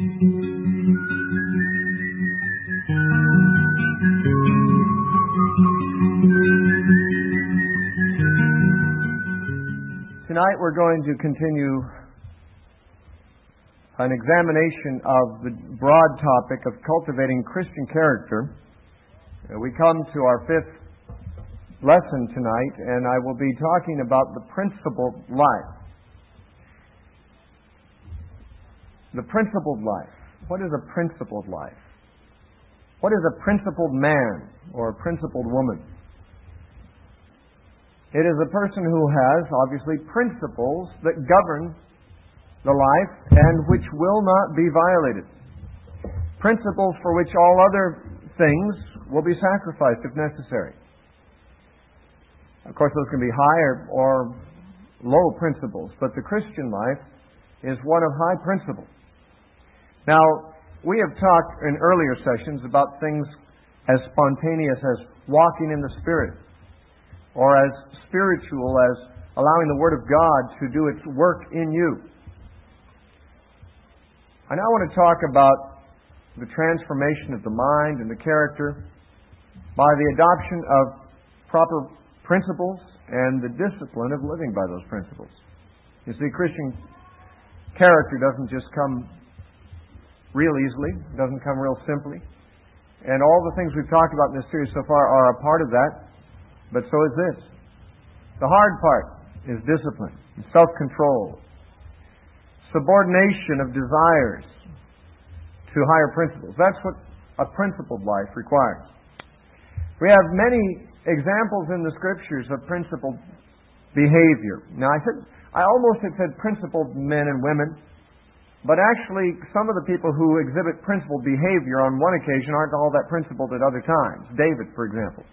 Tonight we're going to continue an examination of the broad topic of cultivating Christian character. We come to our fifth lesson tonight, and I will be talking about the principled life. The principled life. What is a principled life? What is a principled man or a principled woman? It is a person who has, obviously, principles that govern the life and which will not be violated. Principles for which all other things will be sacrificed if necessary. Of course, those can be high or low principles, but the Christian life is one of high principle. Now, we have talked in earlier sessions about things as spontaneous as walking in the Spirit, or as spiritual as allowing the Word of God to do its work in you. I now want to talk about the transformation of the mind and the character by the adoption of proper principles and the discipline of living by those principles. You see, Christian character doesn't just come real easily, doesn't come real simply. And all the things we've talked about in this series so far are a part of that. But so is this. The hard part is discipline, self-control, subordination of desires to higher principles. That's what a principled life requires. We have many examples in the Scriptures of principled behavior. Now, I almost had said principled men and women, but actually some of the people who exhibit principled behavior on one occasion aren't all that principled at other times. David, for example.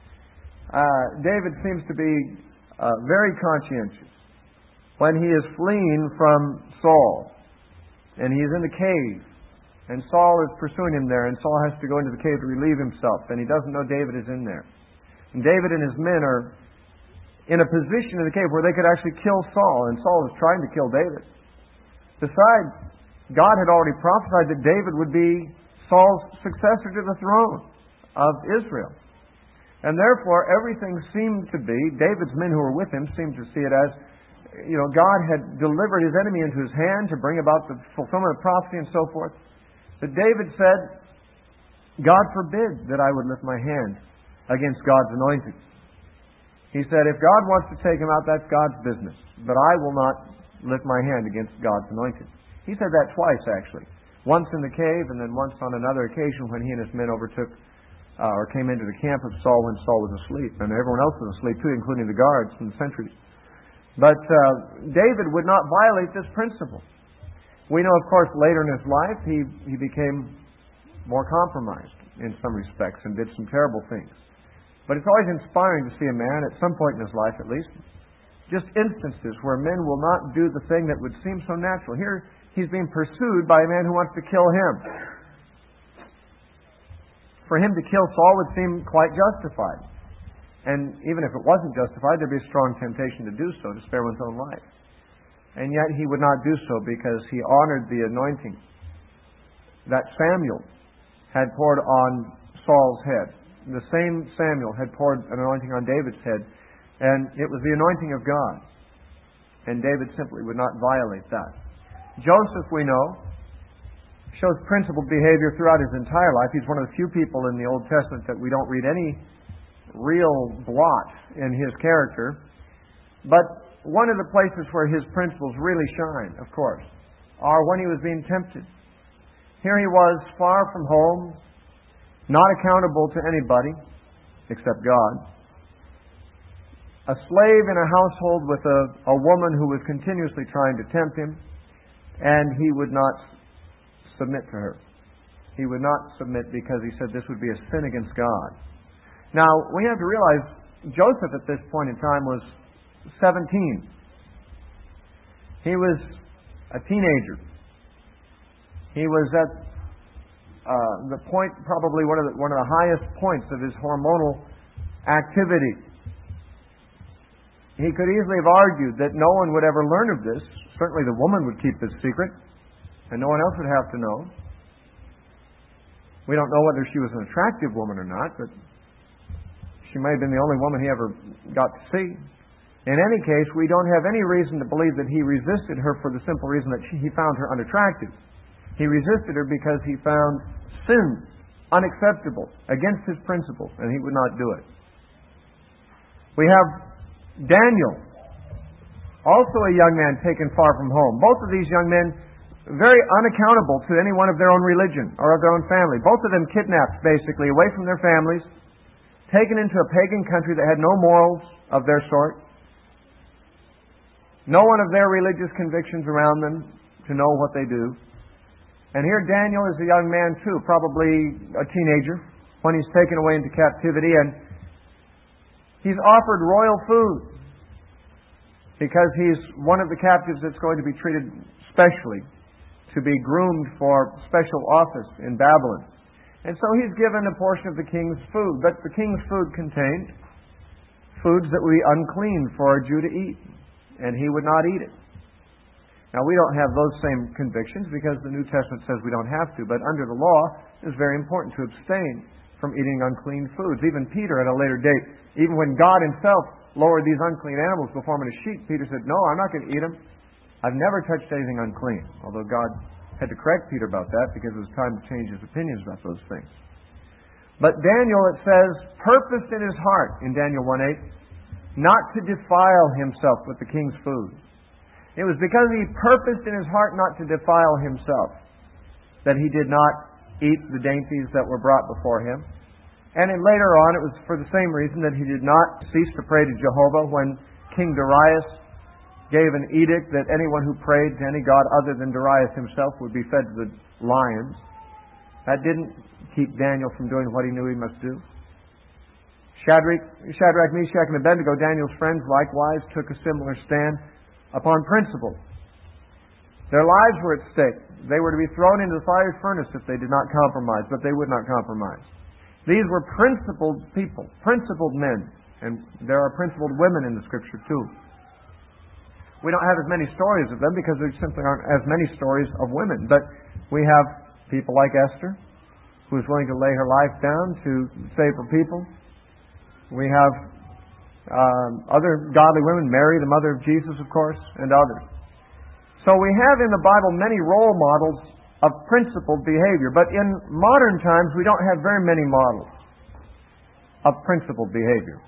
David seems to be very conscientious when he is fleeing from Saul, and he's in the cave, and Saul is pursuing him there, and Saul has to go into the cave to relieve himself, and he doesn't know David is in there. And David and his men are in a position in the cave where they could actually kill Saul, and Saul is trying to kill David. Besides, God had already prophesied that David would be Saul's successor to the throne of Israel. And therefore, everything seemed to be, David's men who were with him seemed to see it as, God had delivered his enemy into his hand to bring about the fulfillment of prophecy and so forth. But David said, God forbid that I would lift my hand against God's anointed. He said, if God wants to take him out, that's God's business. But I will not lift my hand against God's anointed. He said that twice, actually. Once in the cave, and then once on another occasion when he and his men overtook or came into the camp of Saul when Saul was asleep. And everyone else was asleep too, including the guards and the sentries. But David would not violate this principle. We know, of course, later in his life, he became more compromised in some respects and did some terrible things. But it's always inspiring to see a man, at some point in his life at least, just instances where men will not do the thing that would seem so natural. Here, he's being pursued by a man who wants to kill him. For him to kill Saul would seem quite justified. And even if it wasn't justified, there'd be a strong temptation to do so, to spare one's own life. And yet he would not do so because he honored the anointing that Samuel had poured on Saul's head. The same Samuel had poured an anointing on David's head, and it was the anointing of God. And David simply would not violate that. Joseph, we know, shows principled behavior throughout his entire life. He's one of the few people in the Old Testament that we don't read any real blot in his character. But one of the places where his principles really shine, of course, are when he was being tempted. Here he was, far from home, not accountable to anybody except God. A slave in a household with a woman who was continuously trying to tempt him, and he would not submit to her. He would not submit because he said this would be a sin against God. Now, we have to realize Joseph at this point in time was 17. He was a teenager. He was at the point, probably one of the highest points of his hormonal activity. He could easily have argued that no one would ever learn of this. Certainly the woman would keep this secret. and no one else would have to know. We don't know whether she was an attractive woman or not, but she may have been the only woman he ever got to see. In any case, we don't have any reason to believe that he resisted her for the simple reason that he found her unattractive. He resisted her because he found sin unacceptable, against his principles, and he would not do it. We have Daniel, also a young man taken far from home. Both of these young men very unaccountable to any one of their own religion or of their own family. Both of them kidnapped, basically, away from their families, taken into a pagan country that had no morals of their sort, no one of their religious convictions around them to know what they do. And here Daniel is a young man too, probably a teenager, when he's taken away into captivity, and he's offered royal food because he's one of the captives that's going to be treated specially, to be groomed for special office in Babylon. And so he's given a portion of the king's food. But the king's food contained foods that would be unclean for a Jew to eat, and he would not eat it. Now, we don't have those same convictions because the New Testament says we don't have to, but under the law, it's very important to abstain from eating unclean foods. Even Peter, at a later date, even when God himself lowered these unclean animals before him in a sheep, Peter said, "No, I'm not going to eat them. I've never touched anything unclean," although God had to correct Peter about that because it was time to change his opinions about those things. But Daniel, it says, purposed in his heart, in Daniel 1:8, not to defile himself with the king's food. It was because he purposed in his heart not to defile himself that he did not eat the dainties that were brought before him. And then later on, it was for the same reason that he did not cease to pray to Jehovah when King Darius gave an edict that anyone who prayed to any god other than Darius himself would be fed to the lions. That didn't keep Daniel from doing what he knew he must do. Shadrach, Meshach, and Abednego, Daniel's friends, likewise took a similar stand upon principle. Their lives were at stake. They were to be thrown into the fiery furnace if they did not compromise, but they would not compromise. These were principled people, principled men, and there are principled women in the Scripture too. We don't have as many stories of them because there simply aren't as many stories of women. But we have people like Esther, who is willing to lay her life down to save her people. We have other godly women, Mary, the mother of Jesus, of course, and others. So we have in the Bible many role models of principled behavior. But in modern times, we don't have very many models of principled behavior.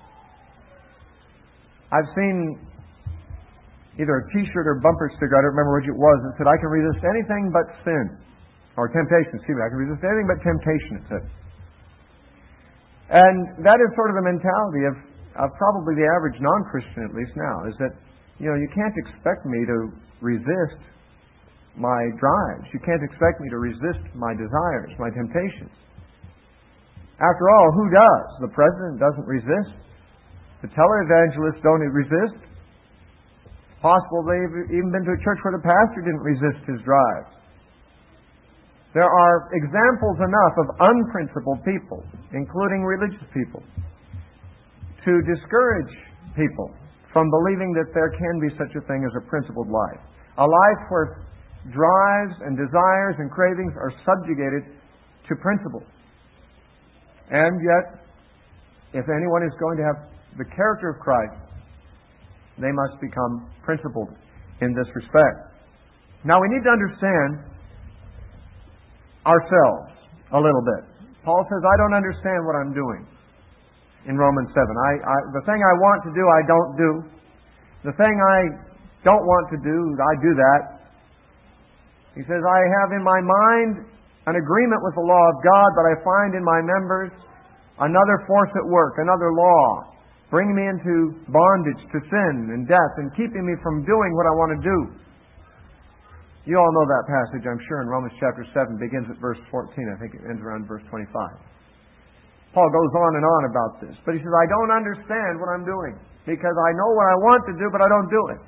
I've seen either a t-shirt or bumper sticker, I don't remember which it was, that said, "I can resist anything but sin." Or temptation, excuse me. "I can resist anything but temptation," it said. And that is sort of the mentality of probably the average non-Christian, at least now, is that, you can't expect me to resist my drives. You can't expect me to resist my desires, my temptations. After all, who does? The president doesn't resist. The televangelists don't resist. It's possible they've even been to a church where the pastor didn't resist his drive. There are examples enough of unprincipled people, including religious people, to discourage people from believing that there can be such a thing as a principled life. A life where drives and desires and cravings are subjugated to principles. And yet, if anyone is going to have the character of Christ, they must become principled in this respect. Now, we need to understand ourselves a little bit. Paul says, "I don't understand what I'm doing." In Romans 7. The thing I want to do, I don't do. The thing I don't want to do, I do that. He says, "I have in my mind an agreement with the law of God, but I find in my members another force at work, another law, bringing me into bondage to sin and death and keeping me from doing what I want to do." You all know that passage, I'm sure, in Romans chapter 7, begins at verse 14. I think it ends around verse 25. Paul goes on and on about this. But he says, "I don't understand what I'm doing because I know what I want to do, but I don't do it.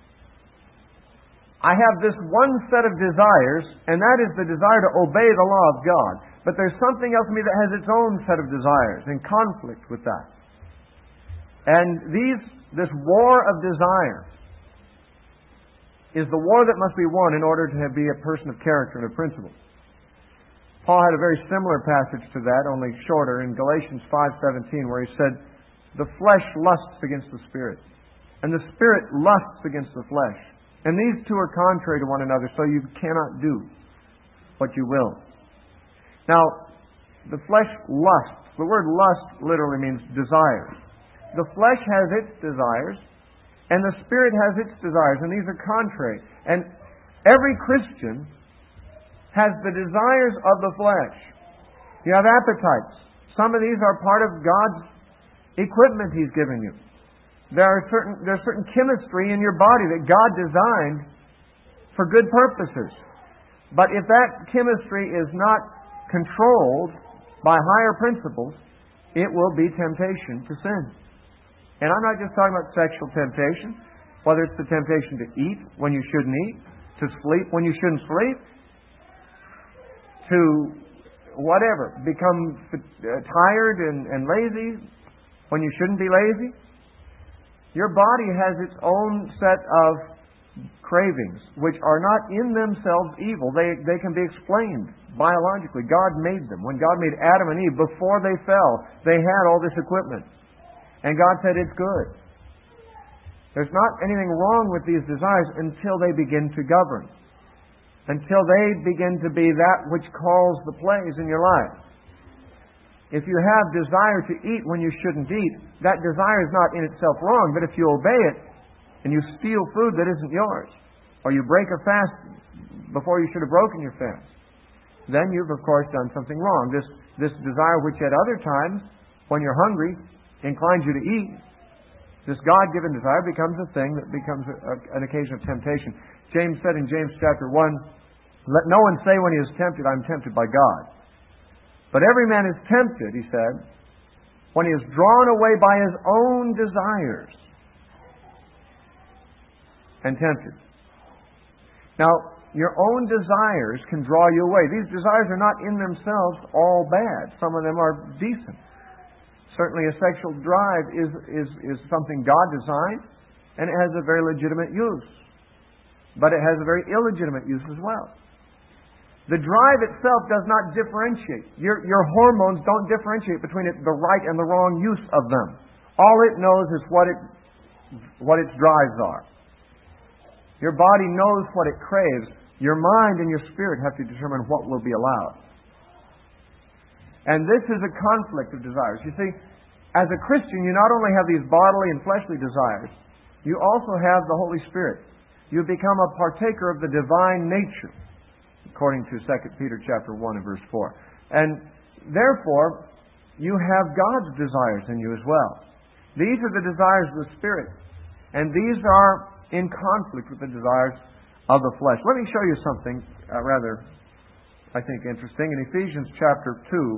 I have this one set of desires, and that is the desire to obey the law of God. But there's something else in me that has its own set of desires in conflict with that. And this war of desire is the war that must be won in order to be a person of character and of principle. Paul had a very similar passage to that, only shorter, in Galatians 5:17, where he said, "The flesh lusts against the Spirit, and the Spirit lusts against the flesh. And these two are contrary to one another, so you cannot do what you will." Now, the flesh lusts. The word lust literally means desires. The flesh has its desires, and the Spirit has its desires, and these are contrary. And every Christian has the desires of the flesh. You have appetites. Some of these are part of God's equipment He's given you. There's certain chemistry in your body that God designed for good purposes. But if that chemistry is not controlled by higher principles, it will be temptation to sin. And I'm not just talking about sexual temptation, whether it's the temptation to eat when you shouldn't eat, to sleep when you shouldn't sleep, to whatever, become tired and lazy when you shouldn't be lazy. Your body has its own set of cravings, which are not in themselves evil. They can be explained biologically. God made them. When God made Adam and Eve, before they fell, they had all this equipment. And God said it's good. There's not anything wrong with these desires until they begin to govern. Until they begin to be that which calls the plays in your life. If you have desire to eat when you shouldn't eat, that desire is not in itself wrong, but if you obey it and you steal food that isn't yours, or you break a fast before you should have broken your fast, then you've of course done something wrong. This desire which at other times, when you're hungry, inclines you to eat, this God-given desire becomes a thing that becomes an occasion of temptation. James said in James chapter 1, "Let no one say when he is tempted, I'm tempted by God. But every man is tempted," he said, "when he is drawn away by his own desires and tempted." Now, your own desires can draw you away. These desires are not in themselves all bad. Some of them are decent. Certainly a sexual drive is something God designed, and it has a very legitimate use. But it has a very illegitimate use as well. The drive itself does not differentiate. Your hormones don't differentiate between the right and the wrong use of them. All it knows is what its drives are. Your body knows what it craves. Your mind and your spirit have to determine what will be allowed. And this is a conflict of desires. You see, as a Christian, you not only have these bodily and fleshly desires, you also have the Holy Spirit. You become a partaker of the divine nature, according to 2 Peter chapter 1 and verse 4. And therefore, you have God's desires in you as well. These are the desires of the Spirit. And these are in conflict with the desires of the flesh. Let me show you something rather, I think, interesting. In Ephesians chapter 2,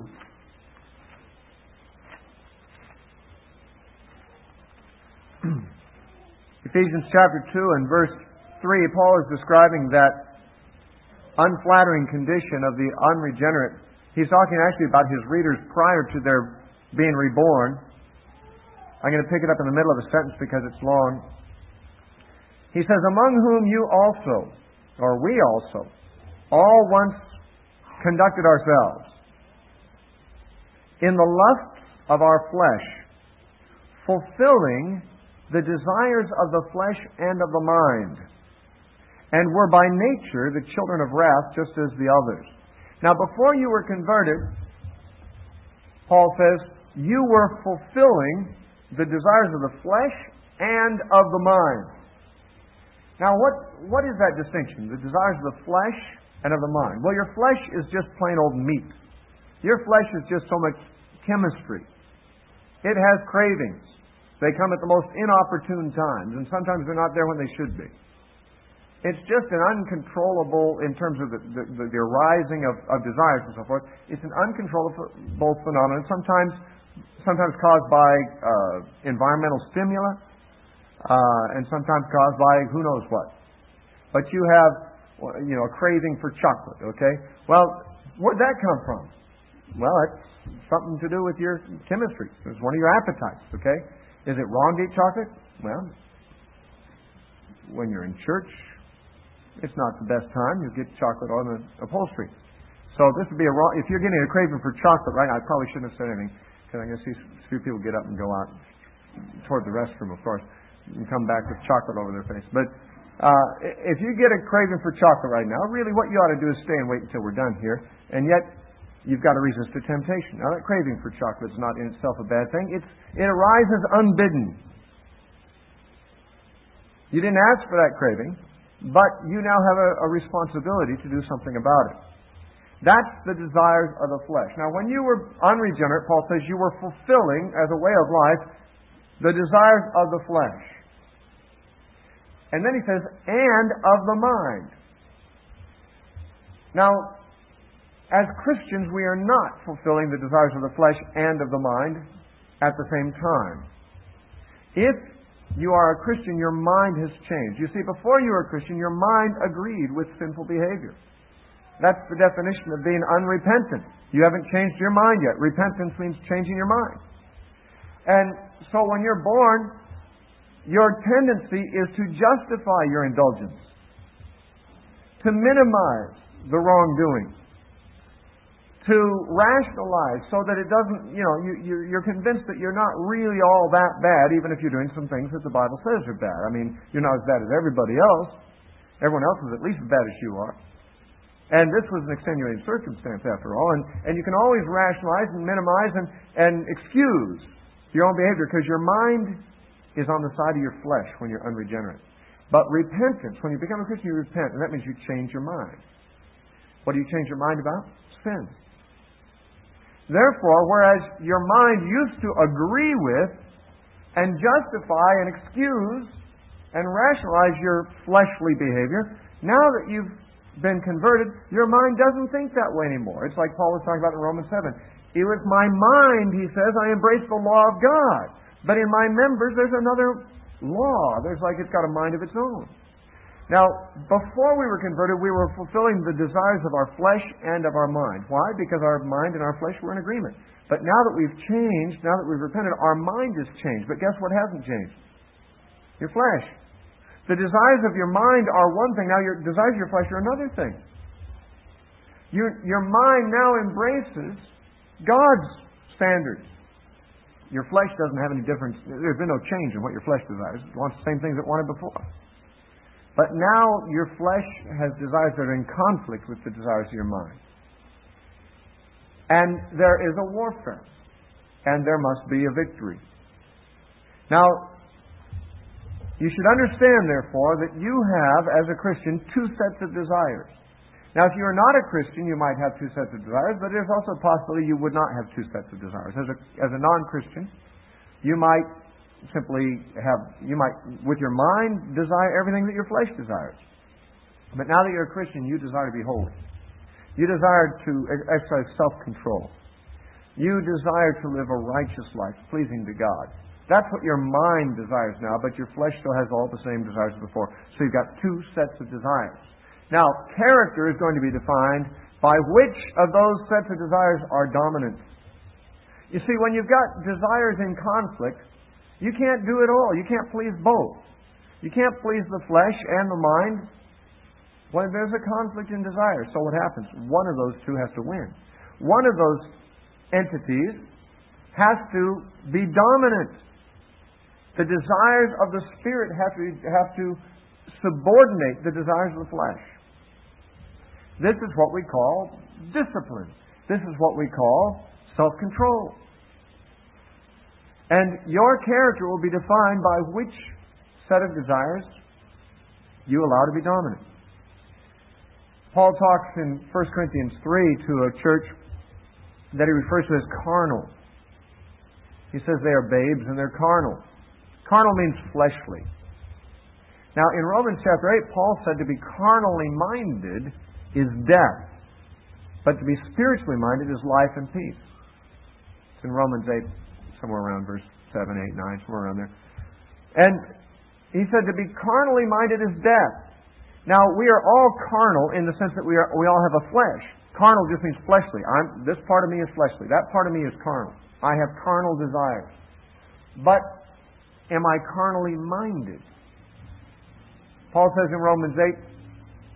Ephesians chapter 2 and verse 3, Paul is describing that unflattering condition of the unregenerate. He's talking actually about his readers prior to their being reborn. I'm going to pick it up in the middle of a sentence because it's long. He says, "Among whom you also, or we also, all once conducted ourselves in the lusts of our flesh, fulfilling the desires of the flesh and of the mind, and were by nature the children of wrath, just as the others." Now, before you were converted, Paul says, you were fulfilling the desires of the flesh and of the mind. Now, what is that distinction? The desires of the flesh and of the mind. Well, your flesh is just plain old meat. Your flesh is just so much chemistry. It has cravings. They come at the most inopportune times, and sometimes they're not there when they should be. It's just an uncontrollable, in terms of the arising of desires and so forth, it's an uncontrollable phenomenon, sometimes caused by environmental stimuli, and sometimes caused by who knows what. But you have, a craving for chocolate, okay? Well, where'd that come from? Well, it's something to do with your chemistry. It's one of your appetites, okay? Is it wrong to eat chocolate? Well, when you're in church, it's not the best time. You'll get chocolate on the upholstery. So this would be a wrong... If you're getting a craving for chocolate right now, I probably shouldn't have said anything, because I'm going to see a few people get up and go out toward the restroom, of course, and come back with chocolate over their face. But if you get a craving for chocolate right now, really what you ought to do is stay and wait until we're done here. And yet, you've got to resist the temptation. Now, that craving for chocolate is not in itself a bad thing. It arises unbidden. You didn't ask for that craving, but you now have a responsibility to do something about it. That's the desires of the flesh. Now, when you were unregenerate, Paul says you were fulfilling, as a way of life, the desires of the flesh. And then he says, and of the mind. Now, as Christians, we are not fulfilling the desires of the flesh and of the mind at the same time. If you are a Christian, your mind has changed. You see, before you were a Christian, your mind agreed with sinful behavior. That's the definition of being unrepentant. You haven't changed your mind yet. Repentance means changing your mind. And so when you're born, your tendency is to justify your indulgence, to minimize the wrongdoing, to rationalize so that it doesn't, you're convinced that you're not really all that bad, even if you're doing some things that the Bible says are bad. I mean, you're not as bad as everybody else. Everyone else is at least as bad as you are. And this was an extenuating circumstance, after all. And you can always rationalize and minimize and excuse your own behavior because your mind is on the side of your flesh when you're unregenerate. But repentance, when you become a Christian, you repent, and that means you change your mind. What do you change your mind about? Sin. Therefore, whereas your mind used to agree with and justify and excuse and rationalize your fleshly behavior, now that you've been converted, your mind doesn't think that way anymore. It's like Paul was talking about in Romans 7. It was my mind, he says, I embraced the law of God. But in my members, there's another law. There's like it's got a mind of its own. Now, before we were converted, we were fulfilling the desires of our flesh and of our mind. Why? Because our mind and our flesh were in agreement. But now that we've changed, now that we've repented, our mind has changed. But guess what hasn't changed? Your flesh. The desires of your mind are one thing. Now, your desires of your flesh are another thing. Your mind now embraces God's standards. Your flesh doesn't have any difference. There's been no change in what your flesh desires. It wants the same things it wanted before. But now your flesh has desires that are in conflict with the desires of your mind. And there is a warfare. And there must be a victory. Now, you should understand, therefore, that you have, as a Christian, two sets of desires. Now, if you are not a Christian, you might have two sets of desires, but there's also a possibility you would not have two sets of desires. As a non-Christian, you might with your mind, desire everything that your flesh desires. But now that you're a Christian, you desire to be holy. You desire to exercise self-control. You desire to live a righteous life, pleasing to God. That's what your mind desires now, but your flesh still has all the same desires as before. So you've got two sets of desires. Now, character is going to be defined by which of those sets of desires are dominant. You see, when you've got desires in conflict, you can't do it all. You can't please both. You can't please the flesh and the mind when there's a conflict in desires. So what happens? One of those two has to win. One of those entities has to be dominant. The desires of the Spirit have to subordinate the desires of the flesh. This is what we call discipline. This is what we call self-control. And your character will be defined by which set of desires you allow to be dominant. Paul talks in 1 Corinthians 3 to a church that he refers to as carnal. He says they are babes and they're carnal. Carnal means fleshly. Now, in Romans chapter 8, Paul said to be carnally minded is death, but to be spiritually minded is life and peace. It's in Romans 8, somewhere around verse 7, 8, 9, somewhere around there. And he said to be carnally minded is death. Now, we are all carnal in the sense that we all have a flesh. Carnal just means fleshly. This part of me is fleshly. That part of me is carnal. I have carnal desires. But am I carnally minded? Paul says in Romans 8,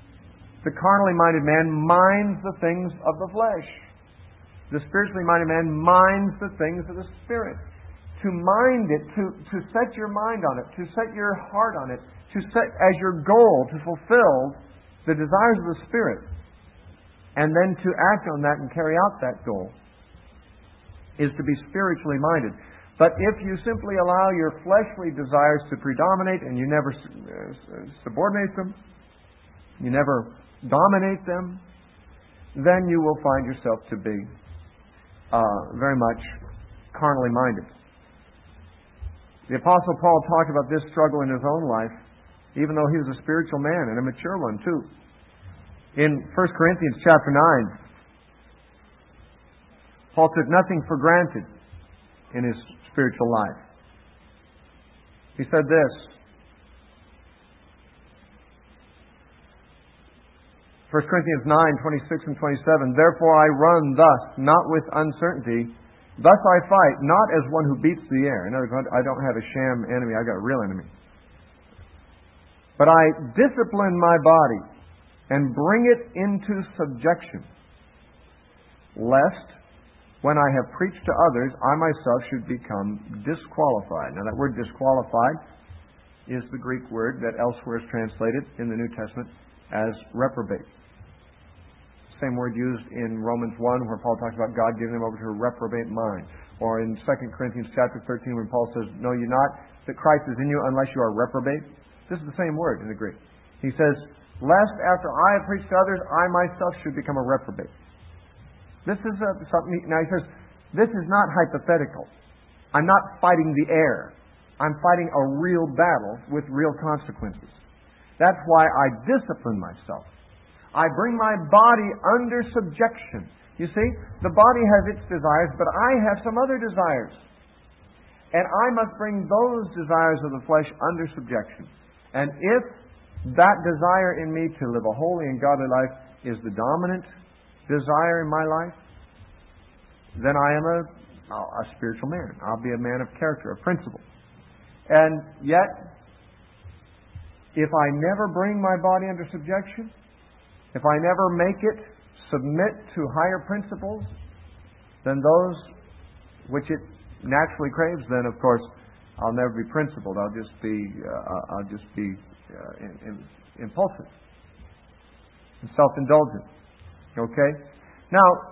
The carnally minded man minds the things of the flesh. The spiritually minded man minds the things of the Spirit. To mind it, to set your mind on it, to set your heart on it, to set as your goal to fulfill the desires of the Spirit, and then to act on that and carry out that goal, is to be spiritually minded. But if you simply allow your fleshly desires to predominate and you never subordinate them, you never dominate them, then you will find yourself to be very much carnally minded. The Apostle Paul talked about this struggle in his own life, even though he was a spiritual man and a mature one too. In 1 Corinthians chapter 9, Paul took nothing for granted in his spiritual life. He said this, 1 Corinthians 9, 26 and 27, "Therefore I run thus, not with uncertainty. Thus I fight, not as one who beats the air." In other words, I don't have a sham enemy, I got a real enemy. "But I discipline my body and bring it into subjection, lest when I have preached to others, I myself should become disqualified." Now that word disqualified is the Greek word that elsewhere is translated in the New Testament as reprobate. Same word used in Romans 1 where Paul talks about God giving them over to a reprobate mind. Or in 2 Corinthians chapter 13 when Paul says, "Know you not that Christ is in you unless you are reprobate?" This is the same word in the Greek. He says, "Lest after I have preached to others, I myself should become a reprobate." This is something. Now he says, this is not hypothetical. I'm not fighting the air. I'm fighting a real battle with real consequences. That's why I discipline myself. I bring my body under subjection. You see, the body has its desires, but I have some other desires. And I must bring those desires of the flesh under subjection. And if that desire in me to live a holy and godly life is the dominant desire in my life, then I am a spiritual man. I'll be a man of character, of principle. And yet, if I never bring my body under subjection, if I never make it submit to higher principles than those which it naturally craves, then of course I'll never be principled. I'll just be impulsive and self-indulgent. Okay? Now,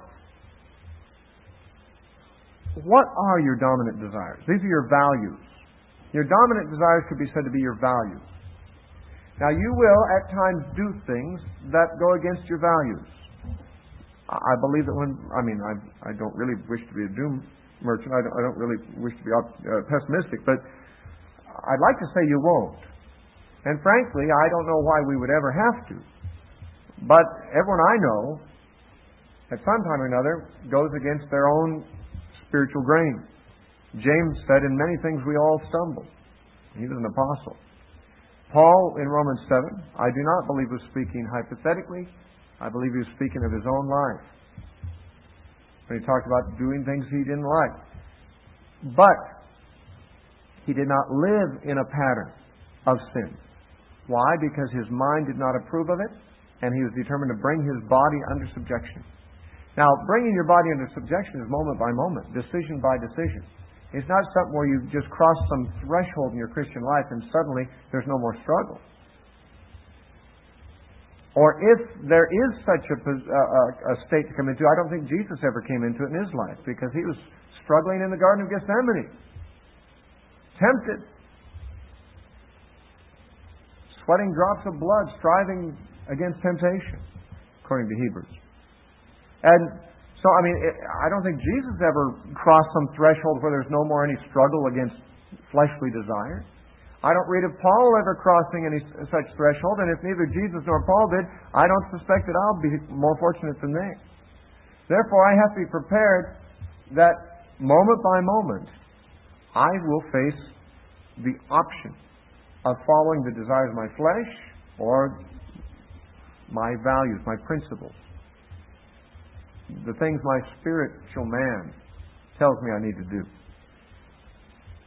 what are your dominant desires? These are your values. Your dominant desires could be said to be your values. Now, you will at times do things that go against your values. I believe that I don't really wish to be a doom merchant. I don't really wish to be pessimistic, but I'd like to say you won't. And frankly, I don't know why we would ever have to. But everyone I know, at some time or another, goes against their own spiritual grain. James said, "In many things we all stumble." He was an apostle. Paul, in Romans 7, I do not believe was speaking hypothetically. I believe he was speaking of his own life. When he talked about doing things he didn't like. But he did not live in a pattern of sin. Why? Because his mind did not approve of it, and he was determined to bring his body under subjection. Now, bringing your body under subjection is moment by moment, decision by decision. It's not something where you just cross some threshold in your Christian life and suddenly there's no more struggle. Or if there is such a state to come into, I don't think Jesus ever came into it in his life because he was struggling in the Garden of Gethsemane. Tempted. Sweating drops of blood, striving against temptation, according to Hebrews. And so, I don't think Jesus ever crossed some threshold where there's no more any struggle against fleshly desire. I don't read of Paul ever crossing any such threshold, and if neither Jesus nor Paul did, I don't suspect that I'll be more fortunate than they. Therefore, I have to be prepared that moment by moment, I will face the option of following the desires of my flesh or my values, my principles. The things my spiritual man tells me I need to do.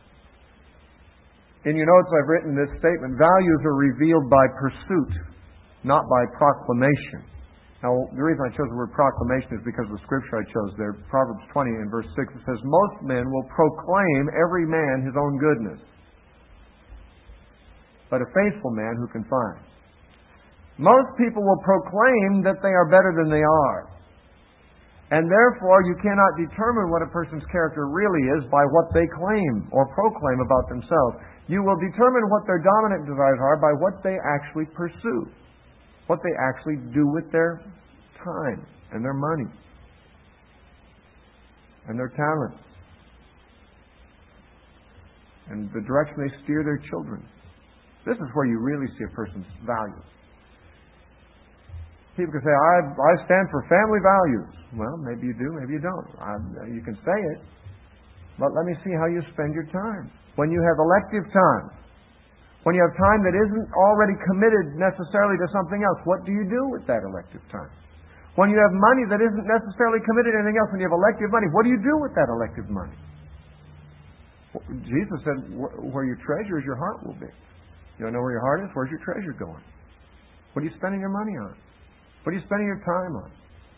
In your notes I've written this statement, values are revealed by pursuit, not by proclamation. Now, the reason I chose the word proclamation is because of the scripture I chose there. Proverbs 20 and verse 6, it says, most men will proclaim every man his own goodness, but a faithful man who can find. Most people will proclaim that they are better than they are. And therefore, you cannot determine what a person's character really is by what they claim or proclaim about themselves. You will determine what their dominant desires are by what they actually pursue, what they actually do with their time and their money and their talents and the direction they steer their children. This is where you really see a person's values. People can say, I stand for family values. Well, maybe you do, maybe you don't. You can say it, but let me see how you spend your time. When you have elective time, when you have time that isn't already committed necessarily to something else, what do you do with that elective time? When you have money that isn't necessarily committed to anything else, when you have elective money, what do you do with that elective money? Jesus said, where your treasure is, your heart will be. You want to know where your heart is? Where's your treasure going? What are you spending your money on? What are you spending your time on?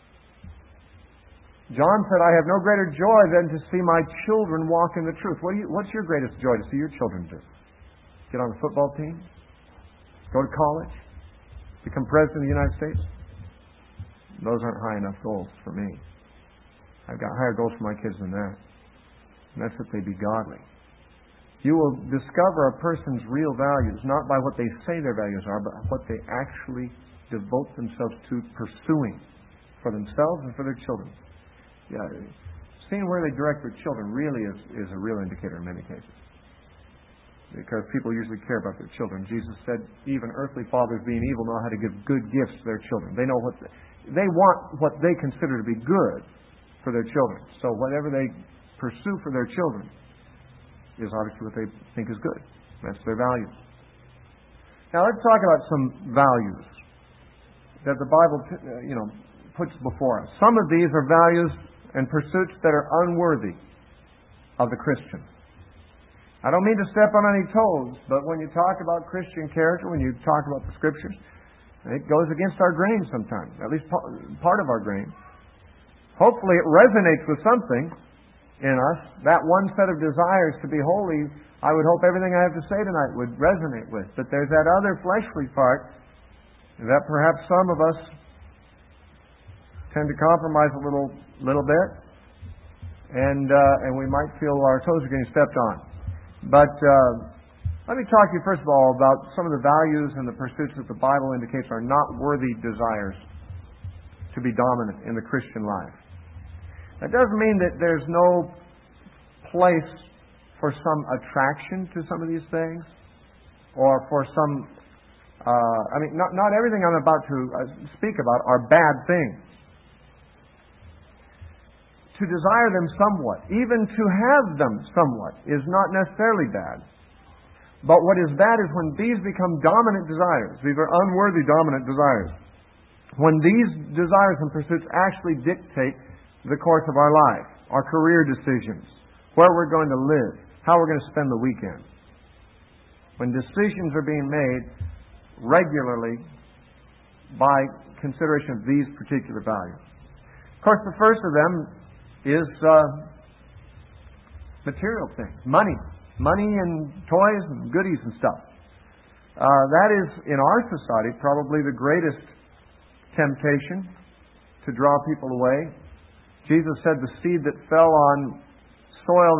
John said, I have no greater joy than to see my children walk in the truth. What's your greatest joy to see your children do? Get on the football team? Go to college? Become President of the United States? Those aren't high enough goals for me. I've got higher goals for my kids than that. And that's that they be godly. You will discover a person's real values not by what they say their values are, but what they actually devote themselves to pursuing for themselves and for their children. Yeah, seeing where they direct their children really is a real indicator in many cases. Because people usually care about their children. Jesus said, even earthly fathers being evil know how to give good gifts to their children. They know they want what they consider to be good for their children. So whatever they pursue for their children is obviously what they think is good. That's their values. Now let's talk about some values that the Bible, puts before us. Some of these are values and pursuits that are unworthy of the Christian. I don't mean to step on any toes, but when you talk about Christian character, when you talk about the Scriptures, it goes against our grain sometimes, at least part of our grain. Hopefully it resonates with something in us. That one set of desires to be holy, I would hope everything I have to say tonight would resonate with. But there's that other fleshly part that perhaps some of us tend to compromise a little bit, and we might feel our toes are getting stepped on. But let me talk to you first of all about some of the values and the pursuits that the Bible indicates are not worthy desires to be dominant in the Christian life. That doesn't mean that there's no place for some attraction to some of these things, or for some not everything I'm about to speak about are bad things. To desire them somewhat, even to have them somewhat, is not necessarily bad. But what is bad is when these become dominant desires. These are unworthy dominant desires. When these desires and pursuits actually dictate the course of our life, our career decisions, where we're going to live, how we're going to spend the weekend. When decisions are being made regularly by consideration of these particular values. Of course, the first of them is material things. Money and toys and goodies and stuff. That is, in our society, probably the greatest temptation to draw people away. Jesus said the seed that fell on soil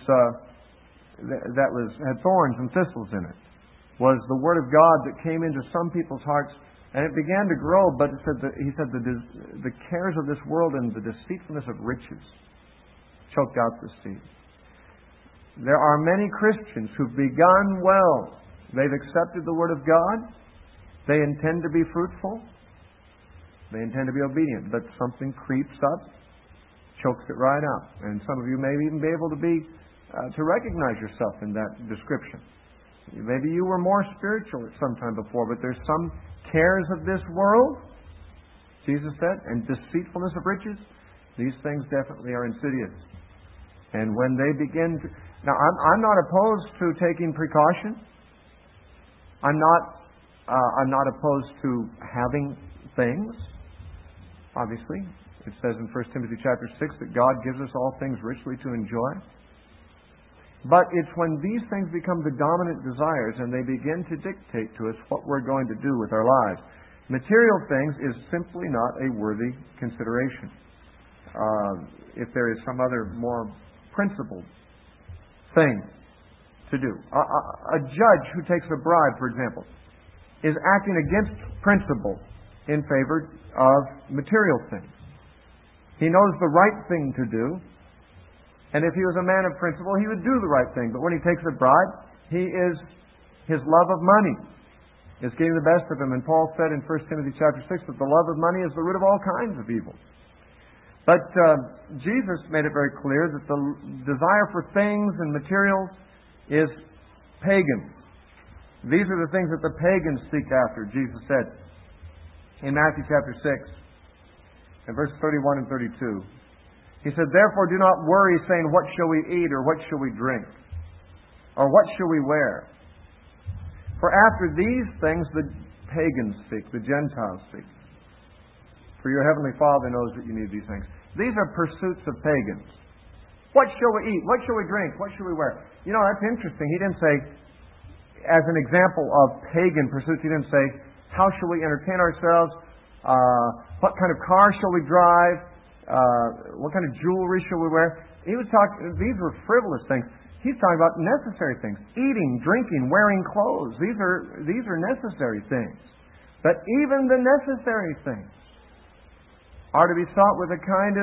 that had thorns and thistles in it was the Word of God that came into some people's hearts, and it began to grow, but he said the cares of this world and the deceitfulness of riches choked out the seed. There are many Christians who've begun well. They've accepted the Word of God. They intend to be fruitful. They intend to be obedient, but something creeps up, chokes it right out. And some of you may even be able to recognize yourself in that description. Maybe you were more spiritual at some time before, but there's some cares of this world, Jesus said, and deceitfulness of riches. These things definitely are insidious. And when they begin to... Now, I'm not opposed to taking precaution. I'm not I'm not opposed to having things, obviously. It says in 1 Timothy chapter 6 that God gives us all things richly to enjoy. But it's when these things become the dominant desires and they begin to dictate to us what we're going to do with our lives. Material things is simply not a worthy consideration. If there is some other more principled thing to do. A judge who takes a bribe, for example, is acting against principle in favor of material things. He knows the right thing to do, and if he was a man of principle, he would do the right thing. But when he takes a bribe, his love of money is getting the best of him. And Paul said in 1 Timothy chapter 6 that the love of money is the root of all kinds of evil. But Jesus made it very clear that the desire for things and materials is pagan. These are the things that the pagans seek after, Jesus said in Matthew chapter 6 and verses 31 and 32. He said, "Therefore do not worry, saying, what shall we eat, or what shall we drink? Or what shall we wear? For after these things the pagans seek, the Gentiles seek. For your heavenly Father knows that you need these things." These are pursuits of pagans. What shall we eat? What shall we drink? What shall we wear? You know, that's interesting. He didn't say, as an example of pagan pursuits, he didn't say, how shall we entertain ourselves? What kind of car shall we drive? What kind of jewelry shall we wear? He was talking, these were frivolous things. He's talking about necessary things. Eating, drinking, wearing clothes. These are necessary things. But even the necessary things are to be sought with a kind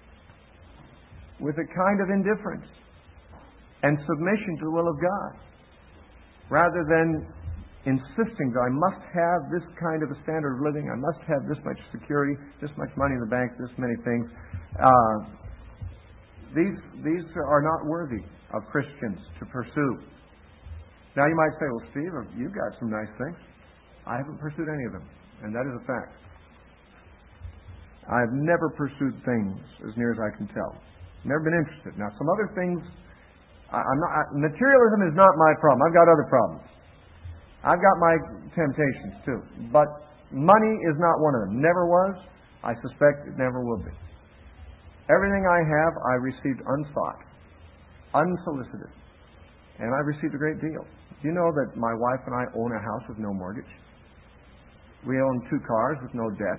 of indifference and submission to the will of God, rather than insisting that I must have this kind of a standard of living, I must have this much security, this much money in the bank, this many things. These are not worthy of Christians to pursue. Now you might say, well, Steve, you've got some nice things. I haven't pursued any of them, and that is a fact. I've never pursued things as near as I can tell. Never been interested. Now, some other things, materialism is not my problem. I've got other problems. I've got my temptations too. But money is not one of them. Never was. I suspect it never will be. Everything I have, I received unsought, unsolicited. And I received a great deal. Do you know that my wife and I own a house with no mortgage? We own 2 cars with no debt.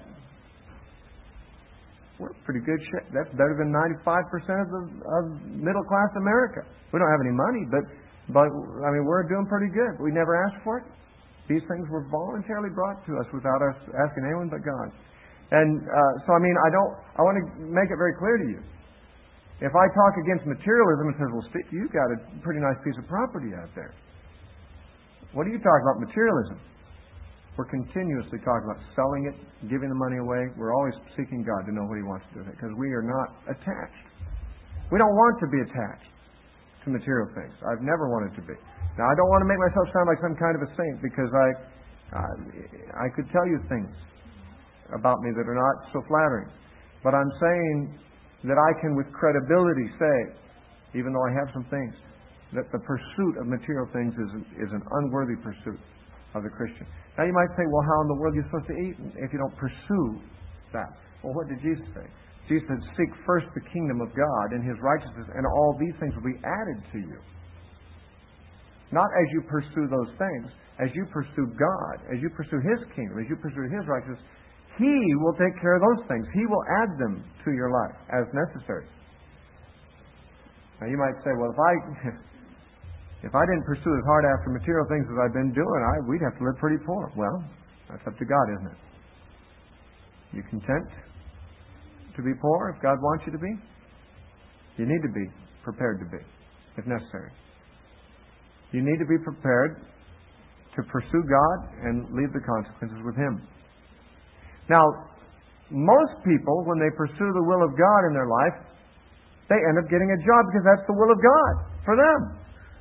We're pretty good shape. That's better than 95% of middle-class America. We don't have any money, but I mean, we're doing pretty good. We never asked for it. These things were voluntarily brought to us without us asking anyone but God. And so, I mean, I want to make it very clear to you. If I talk against materialism and says, well, Steve, you've got a pretty nice piece of property out there. What are you talking about, materialism? We're continuously talking about selling it, giving the money away. We're always seeking God to know what He wants to do with it, because we are not attached. We don't want to be attached to material things. I've never wanted to be. Now, I don't want to make myself sound like some kind of a saint, because I could tell you things about me that are not so flattering. But I'm saying that I can with credibility say, even though I have some things, that the pursuit of material things is an unworthy pursuit of the Christian. Now you might say, well, how in the world are you supposed to eat if you don't pursue that? Well, what did Jesus say? Jesus said, seek first the kingdom of God and His righteousness, and all these things will be added to you. Not as you pursue those things, as you pursue God, as you pursue His kingdom, as you pursue His righteousness, He will take care of those things. He will add them to your life as necessary. Now you might say, well, if I didn't pursue as hard after material things as I've been doing, we'd have to live pretty poor. Well, that's up to God, isn't it? You content to be poor if God wants you to be? You need to be prepared to be, if necessary. You need to be prepared to pursue God and leave the consequences with Him. Now, most people, when they pursue the will of God in their life, they end up getting a job because that's the will of God for them.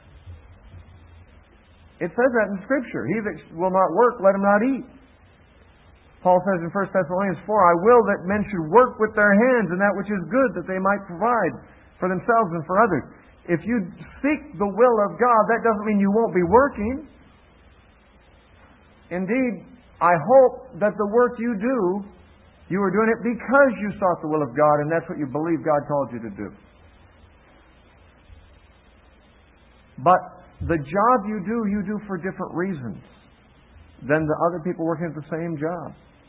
It says that in Scripture. He that will not work, let him not eat. Paul says in 1 Thessalonians 4, I will that men should work with their hands in that which is good, that they might provide for themselves and for others. If you seek the will of God, that doesn't mean you won't be working. Indeed, I hope that the work you do, you are doing it because you sought the will of God, and that's what you believe God called you to do. But the job you do for different reasons than the other people working at the same job.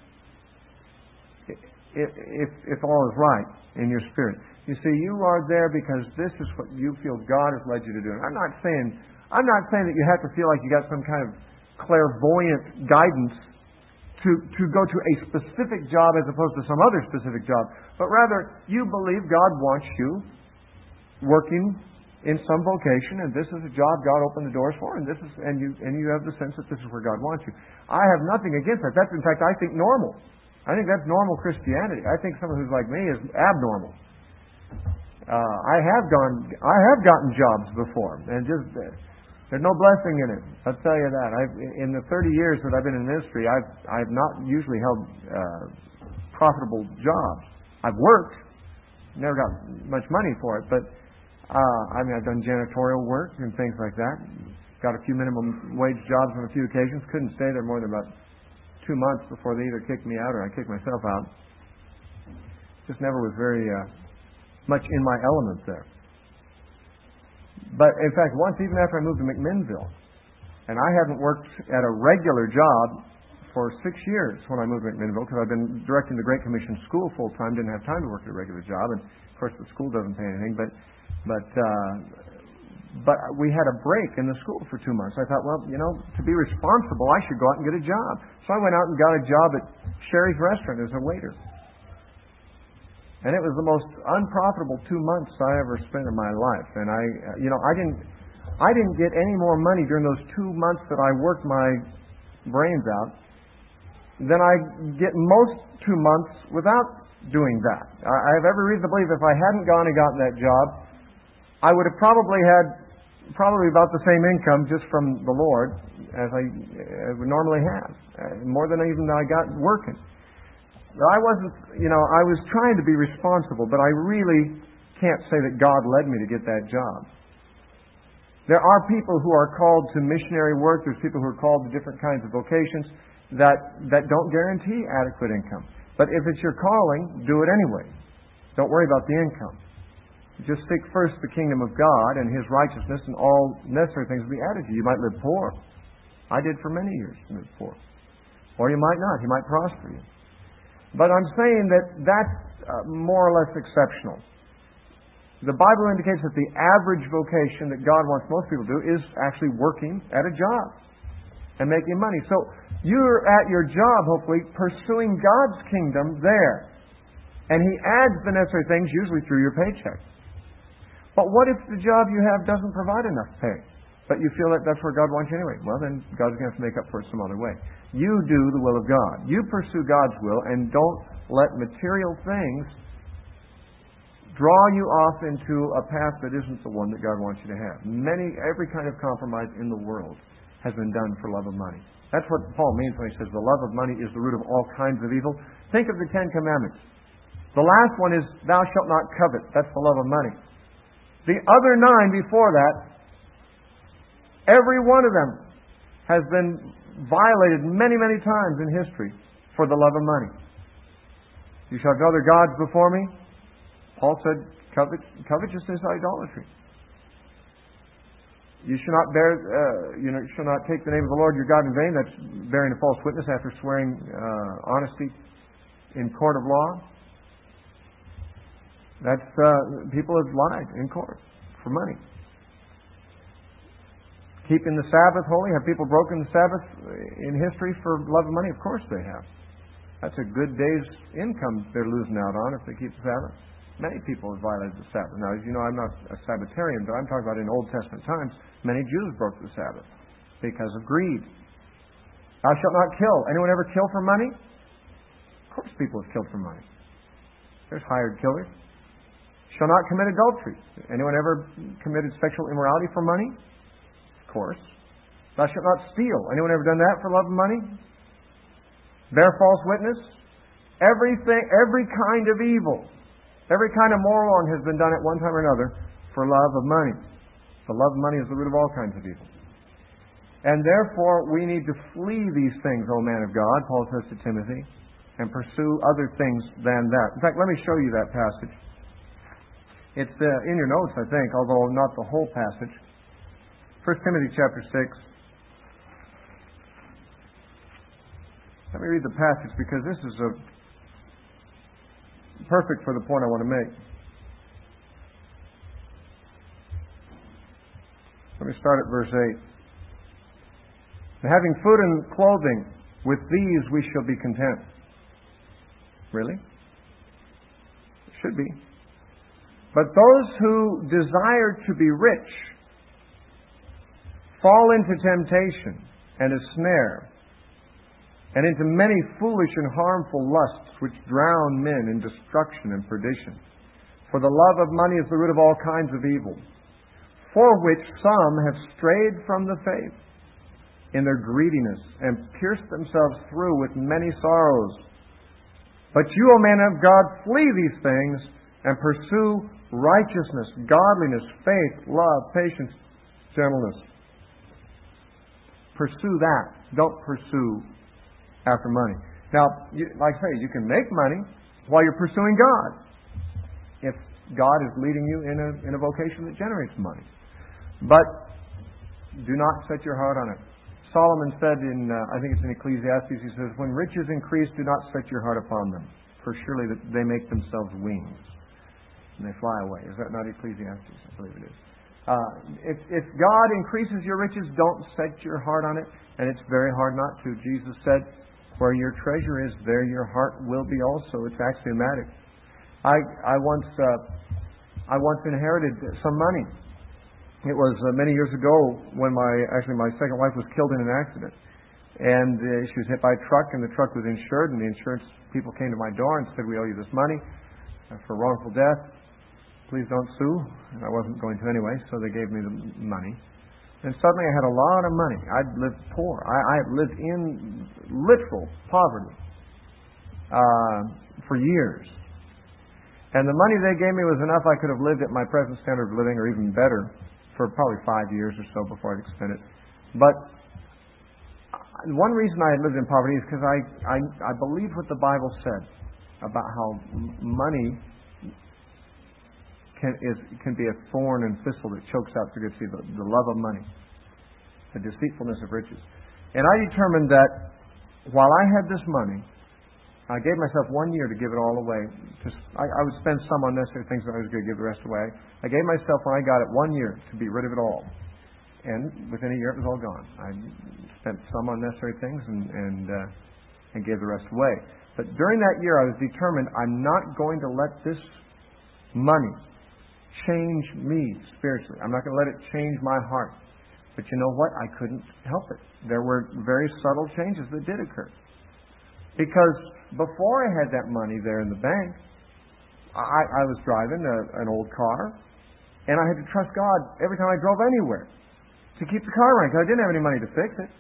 If all is right in your spirit. You see, you are there because this is what you feel God has led you to do. And I'm not saying that you have to feel like you got some kind of clairvoyant guidance to go to a specific job as opposed to some other specific job. But rather, you believe God wants you working in some vocation, and this is a job God opened the doors for, and you have the sense that this is where God wants you. I have nothing against that. That's, in fact, I think normal. I think that's normal Christianity. I think someone who's like me is abnormal. I have gotten jobs before, and just there's no blessing in it. I'll tell you that. In the 30 years that I've been in ministry, I've not usually held profitable jobs. I've worked, never got much money for it, but I've done janitorial work and things like that. Got a few minimum wage jobs on a few occasions. Couldn't stay there more than about 2 months before they either kicked me out or I kicked myself out. Just never was very much in my element there. But in fact, once, even after I moved to McMinnville, and I hadn't worked at a regular job for 6 years when I moved to McMinnville, because I've been directing the Great Commission School full time, didn't have time to work at a regular job, and of course the school doesn't pay anything. But we had a break in the school for 2 months. I thought, well, to be responsible, I should go out and get a job. So I went out and got a job at Sherry's Restaurant as a waiter. And it was the most unprofitable 2 months I ever spent in my life. And I didn't get any more money during those 2 months that I worked my brains out than I get most 2 months without doing that. I have every reason to believe if I hadn't gone and gotten that job, I would have probably had about the same income just from the Lord as I would normally have, more than even I got working. I wasn't, I was trying to be responsible, but I really can't say that God led me to get that job. There are people who are called to missionary work. There's people who are called to different kinds of vocations that don't guarantee adequate income. But if it's your calling, do it anyway. Don't worry about the income. Just seek first the kingdom of God and His righteousness, and all necessary things will be added to you. You might live poor. I did for many years, live poor. Or you might not. He might prosper you. But I'm saying that that's more or less exceptional. The Bible indicates that the average vocation that God wants most people to do is actually working at a job and making money. So you're at your job, hopefully, pursuing God's kingdom there. And He adds the necessary things, usually through your paycheck. But what if the job you have doesn't provide enough pay, but you feel that that's where God wants you anyway? Well, then God's going to have to make up for it some other way. You do the will of God. You pursue God's will, and don't let material things draw you off into a path that isn't the one that God wants you to have. Every kind of compromise in the world has been done for love of money. That's what Paul means when he says the love of money is the root of all kinds of evil. Think of the 10 Commandments. The last one is, thou shalt not covet. That's the love of money. The other 9 before that, every one of them has been violated many, many times in history for the love of money. You shall have no other gods before me. Paul said, covetousness is idolatry. You shall not you shall not take the name of the Lord your God in vain. That's bearing a false witness after swearing honesty in court of law. That's people have lied in court for money. Keeping the Sabbath holy. Have people broken the Sabbath in history for love of money? Of course they have. That's a good day's income they're losing out on if they keep the Sabbath. Many people have violated the Sabbath. Now, as you know, I'm not a Sabbatarian, but I'm talking about in Old Testament times, many Jews broke the Sabbath because of greed. Thou shalt not kill. Anyone ever kill for money? Of course people have killed for money. There's hired killers. Shall not commit adultery. Anyone ever committed sexual immorality for money? Of course. Thou shalt not steal. Anyone ever done that for love of money? Bear false witness. Every kind of evil, every kind of moral wrong has been done at one time or another for love of money. The love of money is the root of all kinds of evil. And therefore, we need to flee these things, O man of God, Paul says to Timothy, and pursue other things than that. In fact, let me show you that passage. It's in your notes, I think, although not the whole passage. 1 Timothy chapter 6. Let me read the passage because this is perfect for the point I want to make. Let me start at verse 8. And having food and clothing, with these we shall be content. Really? It should be. But those who desire to be rich fall into temptation and a snare, and into many foolish and harmful lusts which drown men in destruction and perdition. For the love of money is the root of all kinds of evil, for which some have strayed from the faith in their greediness and pierced themselves through with many sorrows. But you, O man of God, flee these things and pursue righteousness, godliness, faith, love, patience, gentleness. Pursue that. Don't pursue after money. Now, like I say, you can make money while you're pursuing God, if God is leading you in a vocation that generates money. But do not set your heart on it. Solomon said in, I think it's in Ecclesiastes, he says, when riches increase, do not set your heart upon them, for surely they make themselves wings, and they fly away. Is that not Ecclesiastes? I believe it is. If God increases your riches, don't set your heart on it, and it's very hard not to. Jesus said, where your treasure is, there your heart will be also. It's axiomatic. I once inherited some money. It was many years ago when my second wife was killed in an accident. And she was hit by a truck, and the truck was insured, and the insurance people came to my door and said, we owe you this money for wrongful death. Please don't sue. And I wasn't going to anyway, so they gave me the money. And suddenly I had a lot of money. I'd lived poor. I had lived in literal poverty for years. And the money they gave me was enough I could have lived at my present standard of living, or even better, for probably 5 years or so before I'd expend it. But one reason I had lived in poverty is because I believed what the Bible said about how money can be a thorn and thistle that chokes out the good seed, the love of money, the deceitfulness of riches. And I determined that while I had this money, I gave myself 1 year to give it all away. I would spend some on necessary things, but I was going to give the rest away. I gave myself, when I got it, 1 year to be rid of it all. And within a year, it was all gone. I spent some on necessary things and gave the rest away. But during that year, I was determined I'm not going to let this money change me spiritually. I'm not going to let it change my heart. But you know what? I couldn't help it. There were very subtle changes that did occur. Because before I had that money there in the bank, I was driving an old car, and I had to trust God every time I drove anywhere to keep the car running, because I didn't have any money to fix it.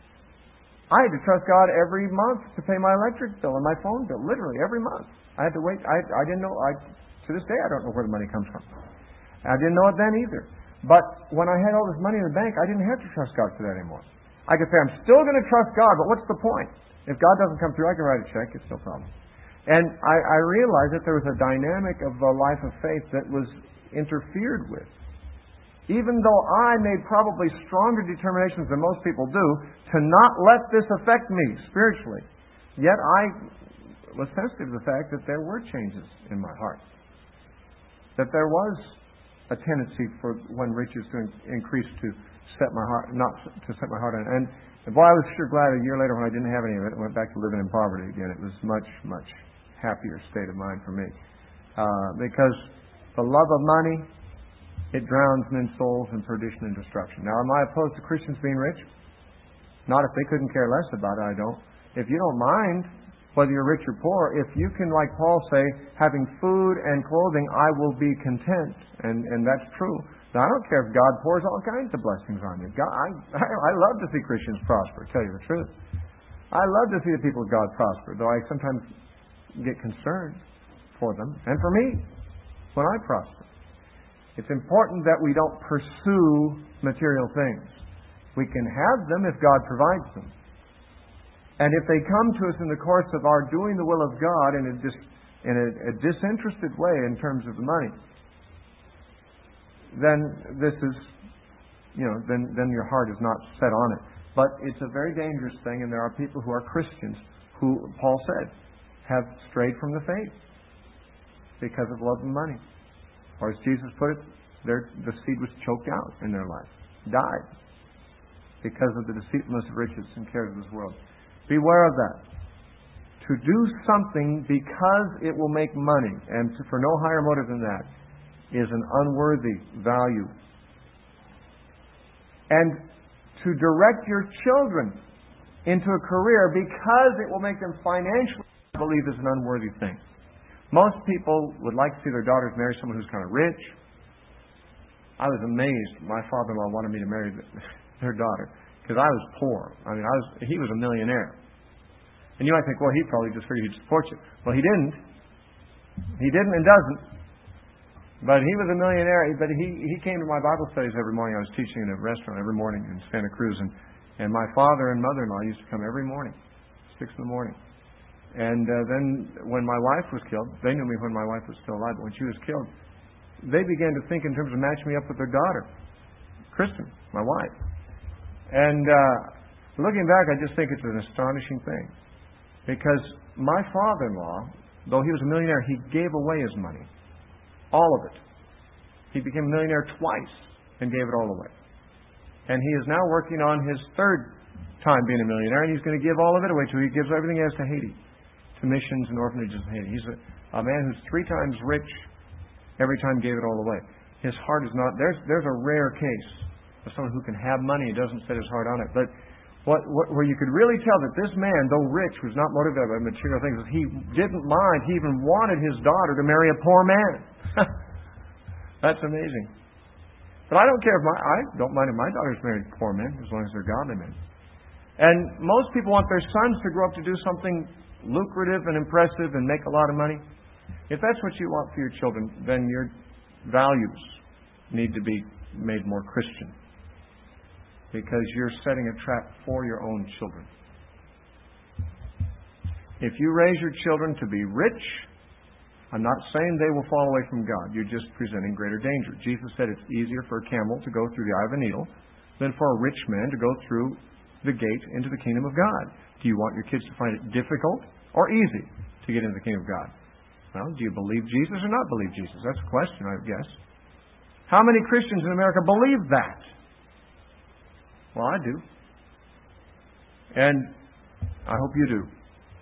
I had to trust God every month to pay my electric bill and my phone bill, literally every month. I had to wait. I didn't know. To this day, I don't know where the money comes from. I didn't know it then either. But when I had all this money in the bank, I didn't have to trust God for that anymore. I could say, I'm still going to trust God, but what's the point? If God doesn't come through, I can write a check. It's no problem. And I realized that there was a dynamic of the life of faith that was interfered with. Even though I made probably stronger determinations than most people do to not let this affect me spiritually, yet I was sensitive to the fact that there were changes in my heart. That there was a tendency for when riches to increase to set my heart, not to set my heart on. And boy, I was sure glad a year later when I didn't have any of it, I went back to living in poverty again. It was much, much happier state of mind for me. Because the love of money, it drowns men's souls in perdition and destruction. Now, am I opposed to Christians being rich? Not if they couldn't care less about it, I don't. If you don't mind whether you're rich or poor, if you can, like Paul say, having food and clothing, I will be content. And that's true. Now, I don't care if God pours all kinds of blessings on you. I love to see Christians prosper, to tell you the truth. I love to see the people of God prosper, though I sometimes get concerned for them and for me when I prosper. It's important that we don't pursue material things. We can have them if God provides them. And if they come to us in the course of our doing the will of God in a disinterested way in terms of the money, then this is, then your heart is not set on it. But it's a very dangerous thing, and there are people who are Christians who, Paul said, have strayed from the faith because of love and money. Or as Jesus put it, the seed was choked out in their life, died, because of the deceitfulness of riches and cares of this world. Beware of that. To do something because it will make money, and for no higher motive than that, is an unworthy value. And to direct your children into a career because it will make them financially, I believe, is an unworthy thing. Most people would like to see their daughters marry someone who's kind of rich. I was amazed. My father-in-law wanted me to marry their daughter because I was poor. He was a millionaire. And you might think, well, he probably just figured he'd support you. Well, he didn't. He didn't and doesn't. But he was a millionaire. But he came to my Bible studies every morning. I was teaching in a restaurant every morning in Santa Cruz. And my father and mother-in-law used to come every morning, 6 in the morning. And then when my wife was killed, they knew me when my wife was still alive, but when she was killed, they began to think in terms of matching me up with their daughter, Kristen, my wife. And looking back, I just think it's an astonishing thing. Because my father-in-law, though he was a millionaire, he gave away his money. All of it. He became a millionaire twice and gave it all away. And he is now working on his third time being a millionaire, and he's going to give all of it away to. He gives everything he has to Haiti, to missions and orphanages in Haiti. He's a man who's 3 times rich, every time gave it all away. His heart is not... There's a rare case of someone who can have money and doesn't set his heart on it. But where you could really tell that this man, though rich, was not motivated by material things. He didn't mind. He even wanted his daughter to marry a poor man. That's amazing. But I don't care I don't mind if my daughters marry poor men, as long as they're godly men. And most people want their sons to grow up to do something lucrative and impressive and make a lot of money. If that's what you want for your children, then your values need to be made more Christian. Because you're setting a trap for your own children. If you raise your children to be rich, I'm not saying they will fall away from God. You're just presenting greater danger. Jesus said it's easier for a camel to go through the eye of a needle than for a rich man to go through the gate into the kingdom of God. Do you want your kids to find it difficult or easy to get into the kingdom of God? Well, do you believe Jesus or not believe Jesus? That's a question, I guess. How many Christians in America believe that? Well, I do. And I hope you do.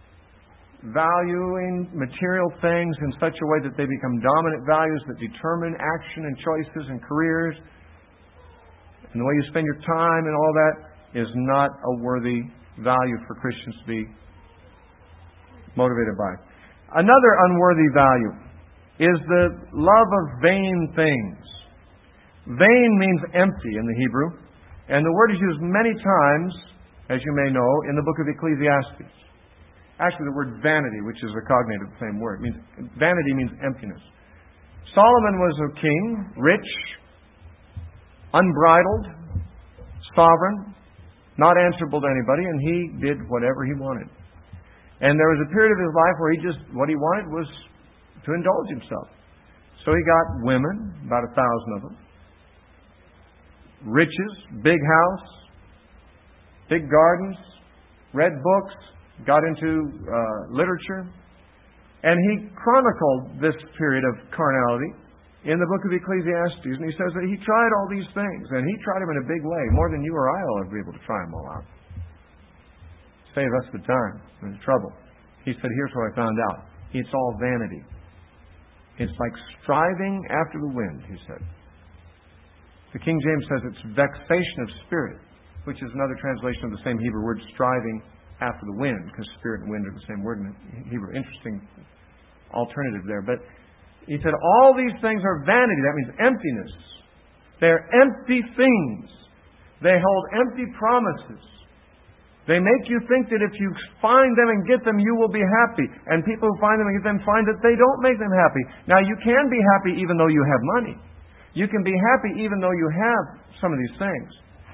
Valuing material things in such a way that they become dominant values that determine action and choices and careers, and the way you spend your time and all that is not a worthy value for Christians to be motivated by. Another unworthy value is the love of vain things. Vain means empty in the Hebrew, and the word is used many times, as you may know, in the book of Ecclesiastes. Actually, the word vanity, which is a cognate of the same word, vanity means emptiness. Solomon was a king, rich, unbridled, sovereign, not answerable to anybody, and he did whatever he wanted. And there was a period of his life where what he wanted was to indulge himself. So he got women, about 1,000 of them, riches, big house, big gardens, read books, got into literature, and he chronicled this period of carnality in the book of Ecclesiastes, and he says that he tried all these things, and he tried them in a big way, more than you or I will ever be able to try them all out. Save us the time and the trouble. He said, here's what I found out. It's all vanity. It's like striving after the wind, he said. The King James says it's vexation of spirit, which is another translation of the same Hebrew word, striving after the wind, because spirit and wind are the same word in Hebrew. Interesting alternative there. But he said, all these things are vanity. That means emptiness. They're empty things. They hold empty promises. They make you think that if you find them and get them, you will be happy. And people who find them and get them find that they don't make them happy. Now, you can be happy even though you have money. You can be happy even though you have some of these things.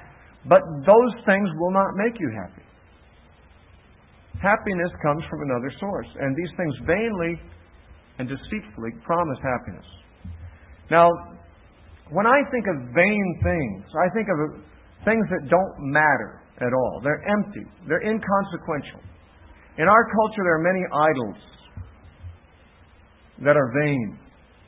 But those things will not make you happy. Happiness comes from another source, and these things vainly and deceitfully promise happiness. Now, when I think of vain things, I think of things that don't matter at all. They're empty. They're inconsequential. In our culture, there are many idols that are vain.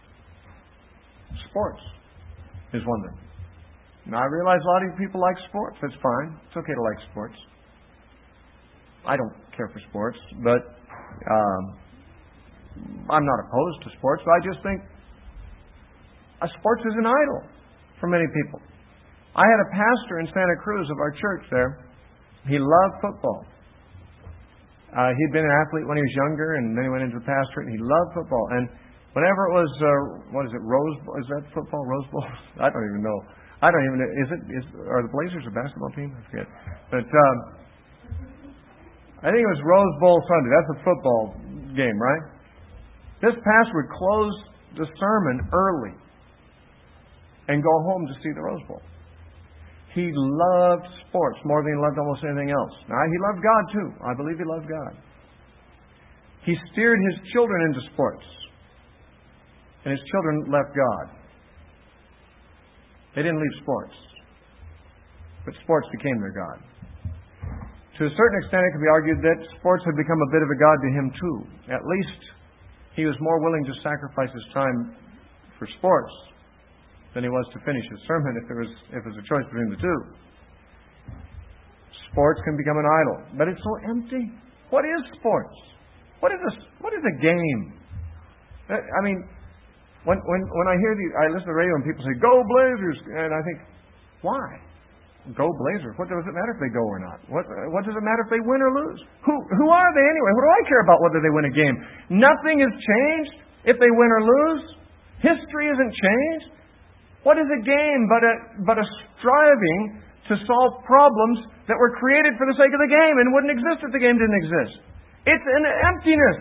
Sports is one of them. Now, I realize a lot of you people like sports. That's fine. It's okay to like sports. I don't care for sports, but I'm not opposed to sports. But I just think sports is an idol for many people. I had a pastor in Santa Cruz of our church there. He loved football. He'd been an athlete when he was younger, and then he went into the pastorate, and he loved football. And whenever it was, Rose Bowl? Is that football, Rose Bowl? I don't even know. Are the Blazers a basketball team? I forget. But I think it was Rose Bowl Sunday. That's a football game, right? This pastor would close the sermon early and go home to see the Rose Bowl. He loved sports more than he loved almost anything else. Now, he loved God too. I believe he loved God. He steered his children into sports. And his children left God. They didn't leave sports. But sports became their God. To a certain extent, it could be argued that sports had become a bit of a God to him too. At least he was more willing to sacrifice his time for sports than he was to finish his sermon if there was a choice between the two. Sports can become an idol, but it's so empty. What is sports? What is a game? I mean, when I listen to the radio and people say "Go Blazers," and I think, why? Go Blazers. What does it matter if they go or not? What does it matter if they win or lose? Who are they anyway? What do I care about whether they win a game? Nothing has changed if they win or lose. History isn't changed. What is a game but a striving to solve problems that were created for the sake of the game and wouldn't exist if the game didn't exist? It's an emptiness.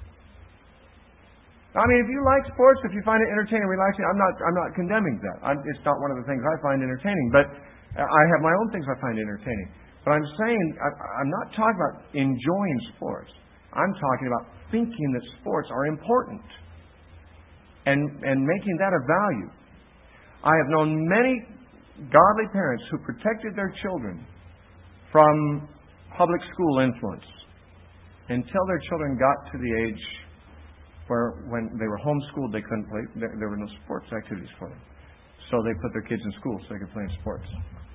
I mean, if you like sports, if you find it entertaining, relaxing, I'm not condemning that. It's not one of the things I find entertaining, but I have my own things I find entertaining. But I'm saying, I'm not talking about enjoying sports. I'm talking about thinking that sports are important and making that a value. I have known many godly parents who protected their children from public school influence until their children got to the age where when they were homeschooled, they couldn't play. There were no sports activities for them. So they put their kids in school so they could play in sports.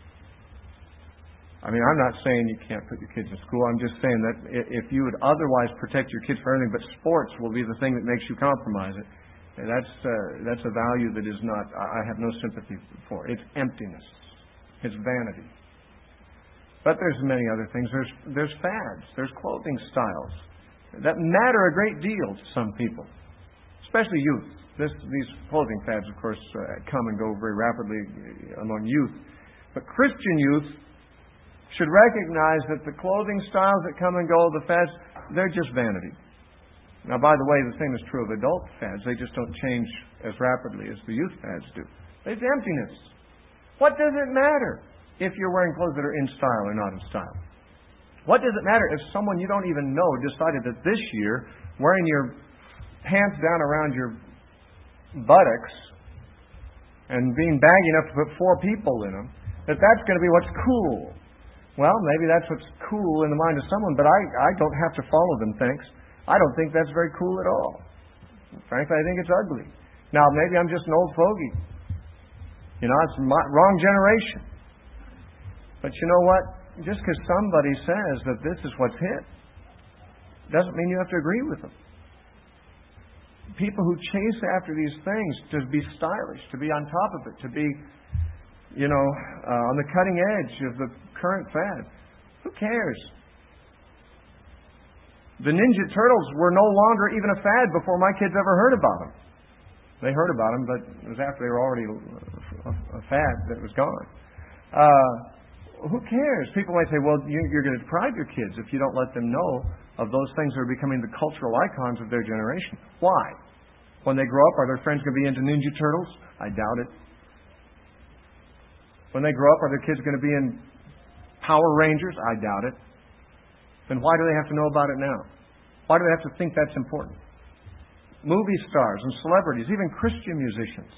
I mean, I'm not saying you can't put your kids in school. I'm just saying that if you would otherwise protect your kids for anything but sports will be the thing that makes you compromise it, that's a value that is not, I have no sympathy for. It's emptiness. It's vanity. But there's many other things. There's fads. There's clothing styles that matter a great deal to some people, especially youth. These clothing fads, of course, come and go very rapidly among youth. But Christian youth should recognize that the clothing styles that come and go, the fads, they're just vanity. Now, by the way, the same is true of adult fads. They just don't change as rapidly as the youth fads do. It's emptiness. What does it matter if you're wearing clothes that are in style or not in style? What does it matter if someone you don't even know decided that this year, wearing your pants down around your buttocks and being baggy enough to put 4 people in them, that's going to be what's cool? Well, maybe that's what's cool in the mind of someone, but I don't have to follow them, thanks. I don't think that's very cool at all. Frankly, I think it's ugly. Now, maybe I'm just an old fogey. It's the wrong generation. But you know what? Just because somebody says that this is what's hit, doesn't mean you have to agree with them. People who chase after these things to be stylish, to be on top of it, to be, on the cutting edge of the current fad. Who cares? The Ninja Turtles were no longer even a fad before my kids ever heard about them. They heard about them, but it was after they were already a fad that was gone. Who cares? People might say, well, you're going to deprive your kids if you don't let them know of those things that are becoming the cultural icons of their generation. Why? When they grow up, are their friends going to be into Ninja Turtles? I doubt it. When they grow up, are their kids going to be in Power Rangers? I doubt it. Then why do they have to know about it now? Why do they have to think that's important? Movie stars and celebrities, even Christian musicians.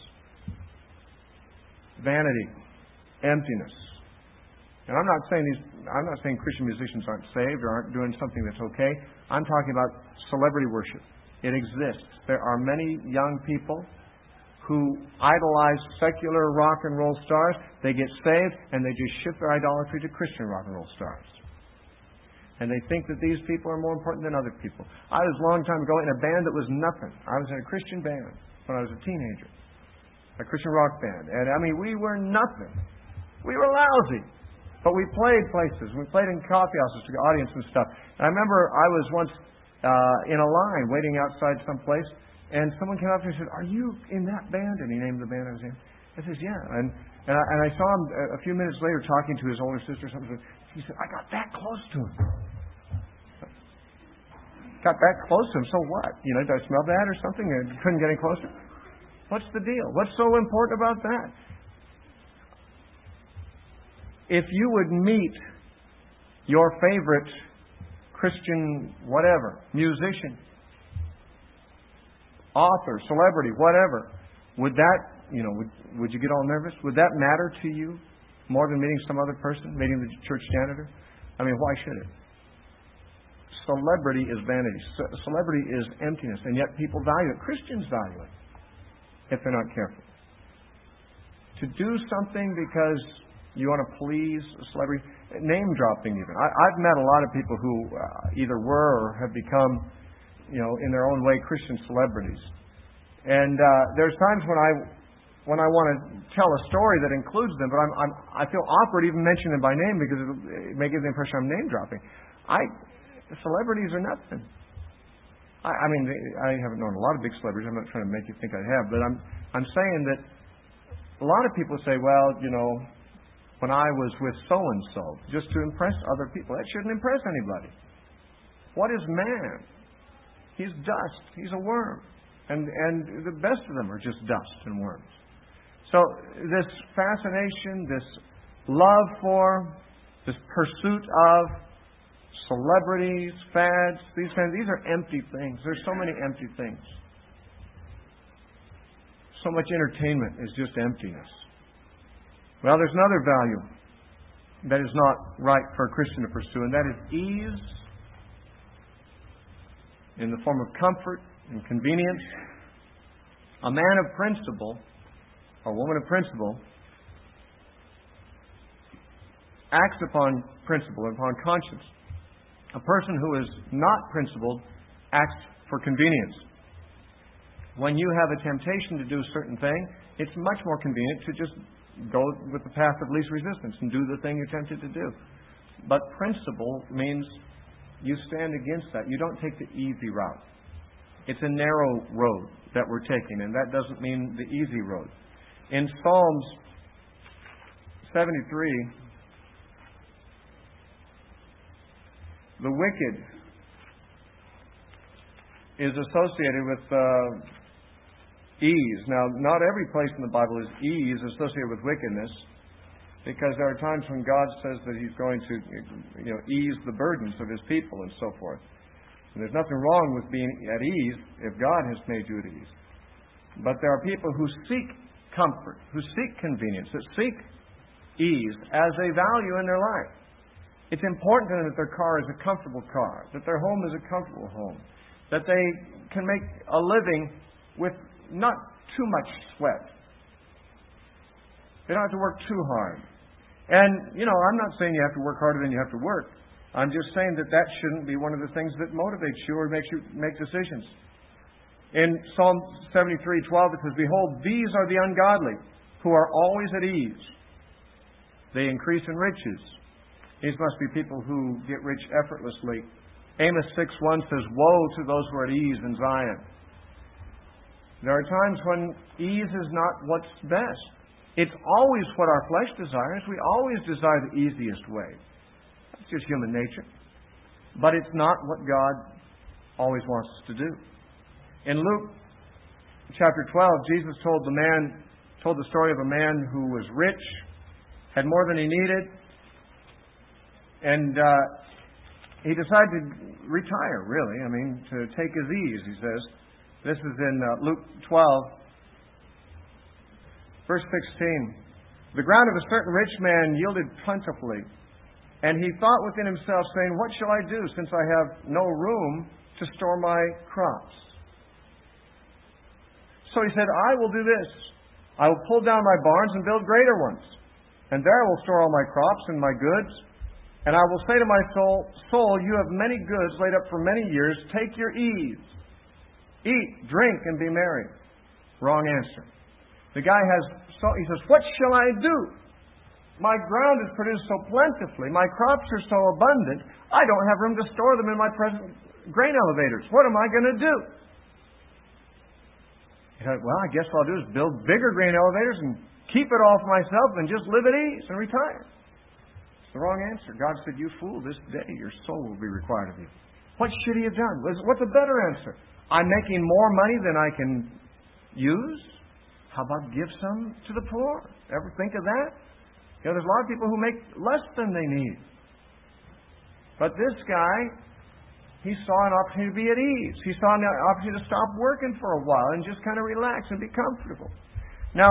Vanity, emptiness. And I'm not saying Christian musicians aren't saved or aren't doing something that's okay. I'm talking about celebrity worship. It exists. There are many young people who idolize secular rock and roll stars. They get saved and they just shift their idolatry to Christian rock and roll stars. And they think that these people are more important than other people. I was a long time ago in a band that was nothing. I was in a Christian band when I was a teenager. A Christian rock band. And we were nothing. We were lousy. But we played places. We played in coffee houses to the audience and stuff. And I remember I was once in a line waiting outside someplace, and someone came up to me and said, "Are you in that band?" And he named the band I was in. I said, "Yeah." And I saw him a few minutes later talking to his older sister or something. He said, "I got that close to him." Got that close to him, so what? Did I smell bad or something? I couldn't get any closer? What's the deal? What's so important about that? If you would meet your favorite Christian whatever, musician, author, celebrity, whatever, would that, would you get all nervous? Would that matter to you more than meeting some other person, meeting the church janitor? Why should it? Celebrity is vanity. Celebrity is emptiness, and yet people value it. Christians value it if they're not careful. To do something because you want to please a celebrity, name dropping even. I've met a lot of people who either were or have become, in their own way, Christian celebrities. And there's times when I want to tell a story that includes them, but I feel awkward even mentioning them by name because it may give the impression I'm name dropping. Celebrities are nothing. I haven't known a lot of big celebrities. I'm not trying to make you think I have, but I'm saying that a lot of people say, well, when I was with so-and-so, just to impress other people. That shouldn't impress anybody. What is man? He's dust. He's a worm. And the best of them are just dust and worms. So this fascination, this love for, this pursuit of celebrities, fads, these are empty things. There's so many empty things. So much entertainment is just emptiness. Well, there's another value that is not right for a Christian to pursue, and that is ease in the form of comfort and convenience. A man of principle, or woman of principle, acts upon principle, upon conscience. A person who is not principled acts for convenience. When you have a temptation to do a certain thing, it's much more convenient to just go with the path of least resistance and do the thing you're tempted to do. But principle means you stand against that. You don't take the easy route. It's a narrow road that we're taking, and that doesn't mean the easy road. In Psalms 73, the wicked is associated with ease. Now, not every place in the Bible is ease associated with wickedness, because there are times when God says that He's going to, ease the burdens of His people and so forth. And there's nothing wrong with being at ease if God has made you at ease. But there are people who seek comfort, who seek convenience, that seek ease as a value in their life. It's important to them that their car is a comfortable car, that their home is a comfortable home, that they can make a living with not too much sweat. They don't have to work too hard. And, I'm not saying you have to work harder than you have to work. I'm just saying that shouldn't be one of the things that motivates you or makes you make decisions. In Psalm 73:12, it says, "Behold, these are the ungodly, who are always at ease. They increase in riches." These must be people who get rich effortlessly. Amos 6:1 says, "Woe to those who are at ease in Zion." There are times when ease is not what's best. It's always what our flesh desires. We always desire the easiest way. That's just human nature. But it's not what God always wants us to do. In Luke chapter 12, Jesus told the story of a man who was rich, had more than he needed, And he decided to retire, really. I mean, to take his ease, he says. This is in Luke 12, verse 16. The ground of a certain rich man yielded plentifully. And he thought within himself, saying, what shall I do, since I have no room to store my crops? So he said, I will do this. I will pull down my barns and build greater ones. And there I will store all my crops and my goods. And I will say to my soul, you have many goods laid up for many years. Take your ease. Eat, drink, and be merry. Wrong answer. The guy he says, what shall I do? My ground is produced so plentifully. My crops are so abundant. I don't have room to store them in my present grain elevators. What am I going to do? He said, well, I guess what I'll do is build bigger grain elevators and keep it all for myself and just live at ease and retire. It's the wrong answer. God said, you fool, this day your soul will be required of you. What should he have done? What's a better answer? I'm making more money than I can use? How about give some to the poor? Ever think of that? You know, there's a lot of people who make less than they need. But this guy, he saw an opportunity to be at ease. He saw an opportunity to stop working for a while and just kind of relax and be comfortable. Now,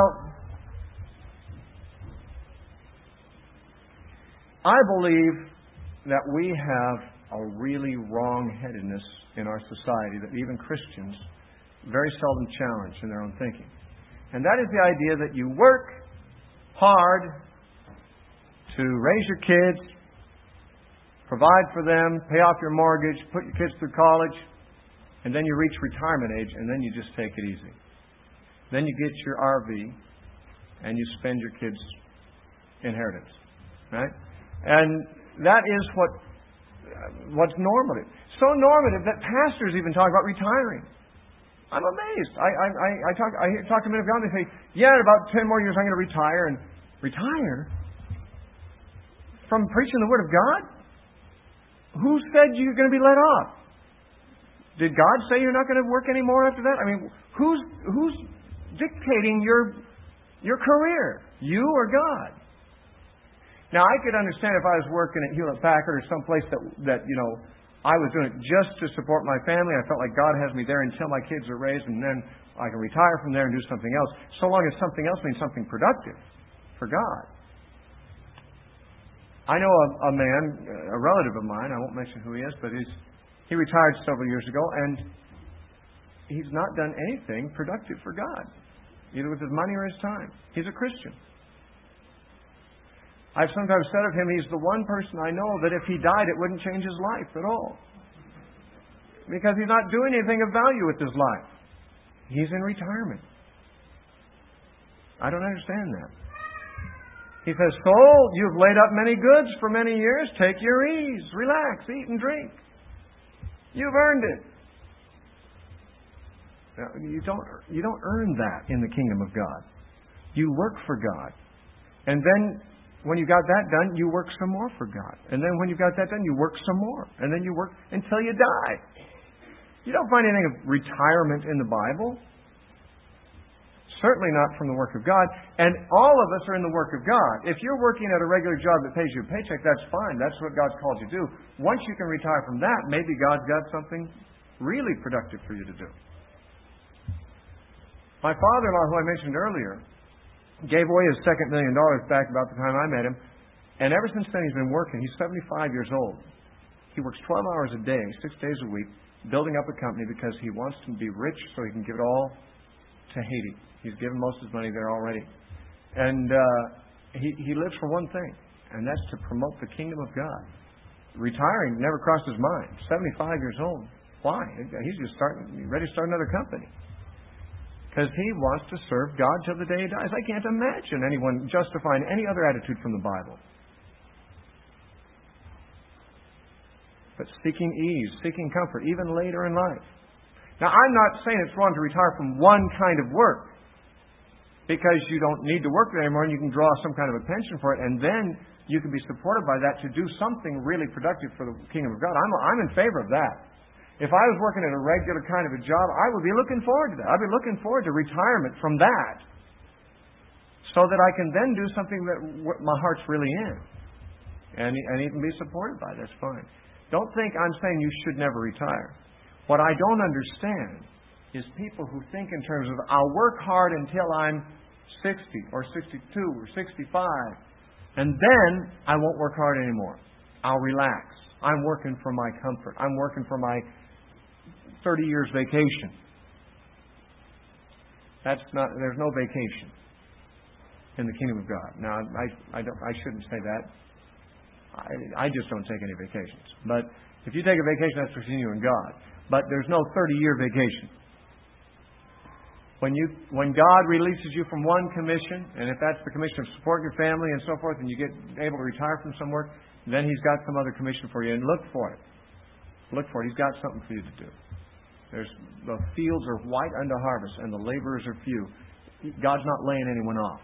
I believe that we have a really wrong-headedness in our society that even Christians very seldom challenge in their own thinking. And that is the idea that you work hard to raise your kids, provide for them, pay off your mortgage, put your kids through college, and then you reach retirement age, and then you just take it easy. Then you get your RV, and you spend your kids' inheritance. Right? And that is what's normative. So normative that pastors even talk about retiring. I'm amazed. I talk to men of God, and they say, yeah, in about 10 more years I'm going to retire. And retire? From preaching the Word of God? Who said you're going to be let off? Did God say you're not going to work anymore after that? I mean, who's dictating your career? You or God? Now, I could understand if I was working at Hewlett Packard or someplace that I was doing it just to support my family. I felt like God has me there until my kids are raised, and then I can retire from there and do something else. So long as something else means something productive for God. I know a man, a relative of mine, I won't mention who he is, but he retired several years ago, and he's not done anything productive for God, either with his money or his time. He's a Christian. I've sometimes said of him, he's the one person I know that if he died, it wouldn't change his life at all. Because he's not doing anything of value with his life. He's in retirement. I don't understand that. He says, soul, you've laid up many goods for many years. Take your ease. Relax. Eat and drink. You've earned it. Now, you don't earn that in the kingdom of God. You work for God. And then when you got that done, you work some more for God. And then when you got that done, you work some more. And then you work until you die. You don't find anything of retirement in the Bible. Certainly not from the work of God. And all of us are in the work of God. If you're working at a regular job that pays you a paycheck, that's fine. That's what God's called you to do. Once you can retire from that, maybe God's got something really productive for you to do. My father-in-law, who I mentioned earlier, gave away his second $1 million back about the time I met him. And ever since then, he's been working. He's 75 years old. He works 12 hours a day, 6 days a week, building up a company because he wants to be rich so he can give it all to Haiti. He's given most of his money there already. And he lives for one thing, and that's to promote the kingdom of God. Retiring never crossed his mind. 75 years old. Why? He's just ready to start another company. Because he wants to serve God till the day he dies. I can't imagine anyone justifying any other attitude from the Bible. But seeking ease, seeking comfort, even later in life. Now, I'm not saying it's wrong to retire from one kind of work, because you don't need to work there anymore and you can draw some kind of a pension for it, and then you can be supported by that to do something really productive for the kingdom of God. I'm in favor of that. If I was working at a regular kind of a job, I would be looking forward to that. I'd be looking forward to retirement from that so that I can then do something that my heart's really in. and even be supported by it. That's fine. Don't think I'm saying you should never retire. What I don't understand is people who think in terms of, I'll work hard until I'm 60 or 62 or 65, and then I won't work hard anymore. I'll relax. I'm working for my comfort. I'm working for my 30 years vacation. There's no vacation in the kingdom of God. Now, I shouldn't say that. I just don't take any vacations. But if you take a vacation, that's between you and God. But there's no 30-year vacation. When God releases you from one commission, and if that's the commission of supporting your family and so forth, and you get able to retire from some work, then He's got some other commission for you, and look for it. Look for it. He's got something for you to do. The fields are white unto harvest, and the laborers are few. God's not laying anyone off.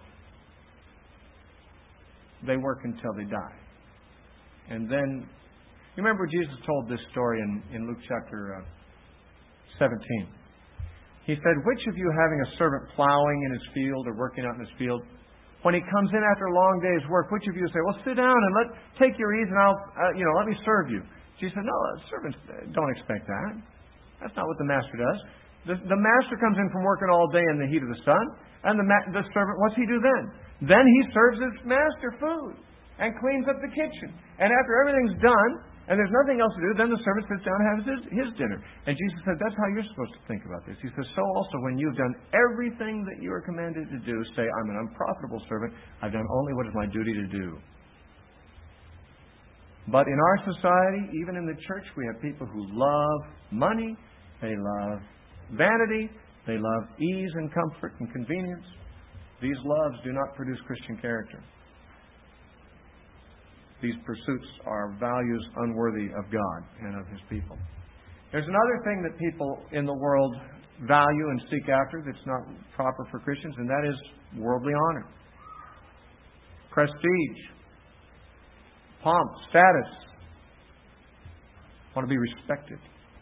They work until they die. And then, you remember Jesus told this story in Luke chapter 17. He said, which of you having a servant plowing in his field or working out in his field, when he comes in after a long day's work, which of you say, well, sit down and take your ease and I'll, let me serve you. Jesus said, no, servants don't expect that. That's not what the master does. The master comes in from working all day in the heat of the sun, and the servant, what's he do then? Then he serves his master food and cleans up the kitchen. And after everything's done, and there's nothing else to do, then the servant sits down and has his dinner. And Jesus said, that's how you're supposed to think about this. He says, so also when you've done everything that you are commanded to do, say, I'm an unprofitable servant. I've done only what is my duty to do. But in our society, even in the church, we have people who love money, they love vanity, they love ease and comfort and convenience. These loves do not produce Christian character. These pursuits are values unworthy of God and of His people. There's another thing that people in the world value and seek after that's not proper for Christians, and that is worldly honor. Prestige. Pomp. Status. Want to be respected.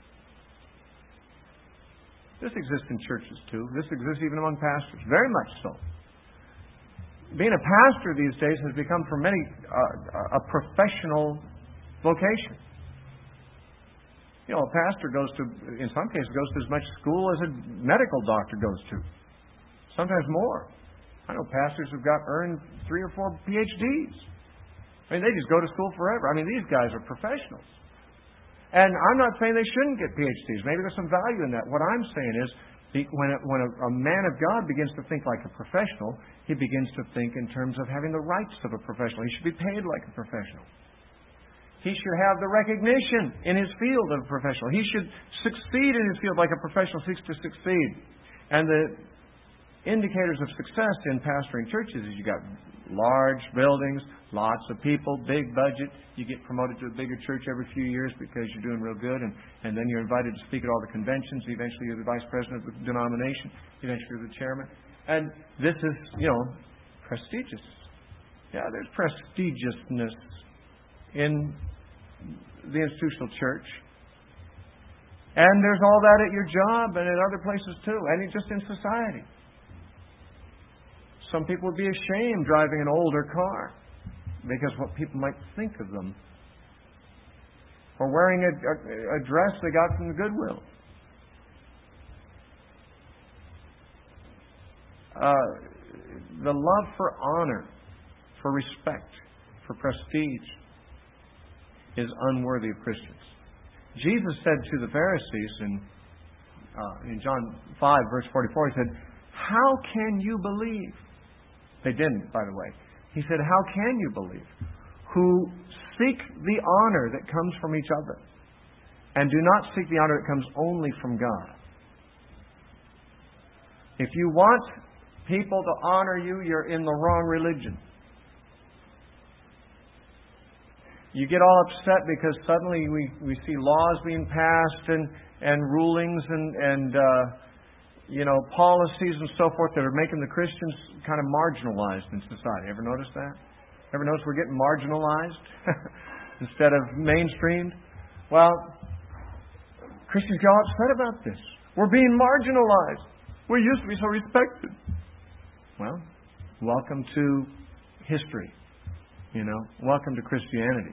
This exists in churches too. This exists even among pastors. Very much so. Being a pastor these days has become for many a professional vocation. A pastor in some cases, goes to as much school as a medical doctor goes to. Sometimes more. I know pastors who've earned 3 or 4 PhDs. They just go to school forever. These guys are professionals. And I'm not saying they shouldn't get PhDs. Maybe there's some value in that. What I'm saying is, when a man of God begins to think like a professional, he begins to think in terms of having the rights of a professional. He should be paid like a professional. He should have the recognition in his field of a professional. He should succeed in his field like a professional seeks to succeed. And the indicators of success in pastoring churches is you got large buildings, lots of people, big budget. You get promoted to a bigger church every few years because you're doing real good, and then you're invited to speak at all the conventions. Eventually you're the vice president of the denomination. Eventually you're the chairman. And this is, prestigious. Yeah, there's prestigiousness in the institutional church. And there's all that at your job and at other places too, and just in society. Some people would be ashamed driving an older car because what people might think of them. Or wearing a dress they got from the Goodwill. The love for honor, for respect, for prestige is unworthy of Christians. Jesus said to the Pharisees in John 5, verse 44, He said, how can you believe? They didn't, by the way. He said, how can you believe? Who seek the honor that comes from each other and do not seek the honor that comes only from God. If you want people to honor you, you're in the wrong religion. You get all upset because suddenly we see laws being passed and rulings and policies and so forth that are making the Christians kind of marginalized in society. Ever notice that? Ever notice we're getting marginalized instead of mainstreamed? Well, Christians get all upset about this. We're being marginalized. We used to be so respected. Well, welcome to history. Welcome to Christianity.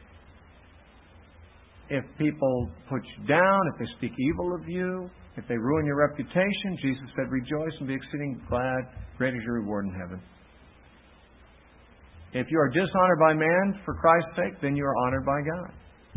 If people put you down, if they speak evil of you, if they ruin your reputation, Jesus said, rejoice and be exceeding glad, great is your reward in heaven. If you are dishonored by man for Christ's sake, then you are honored by God.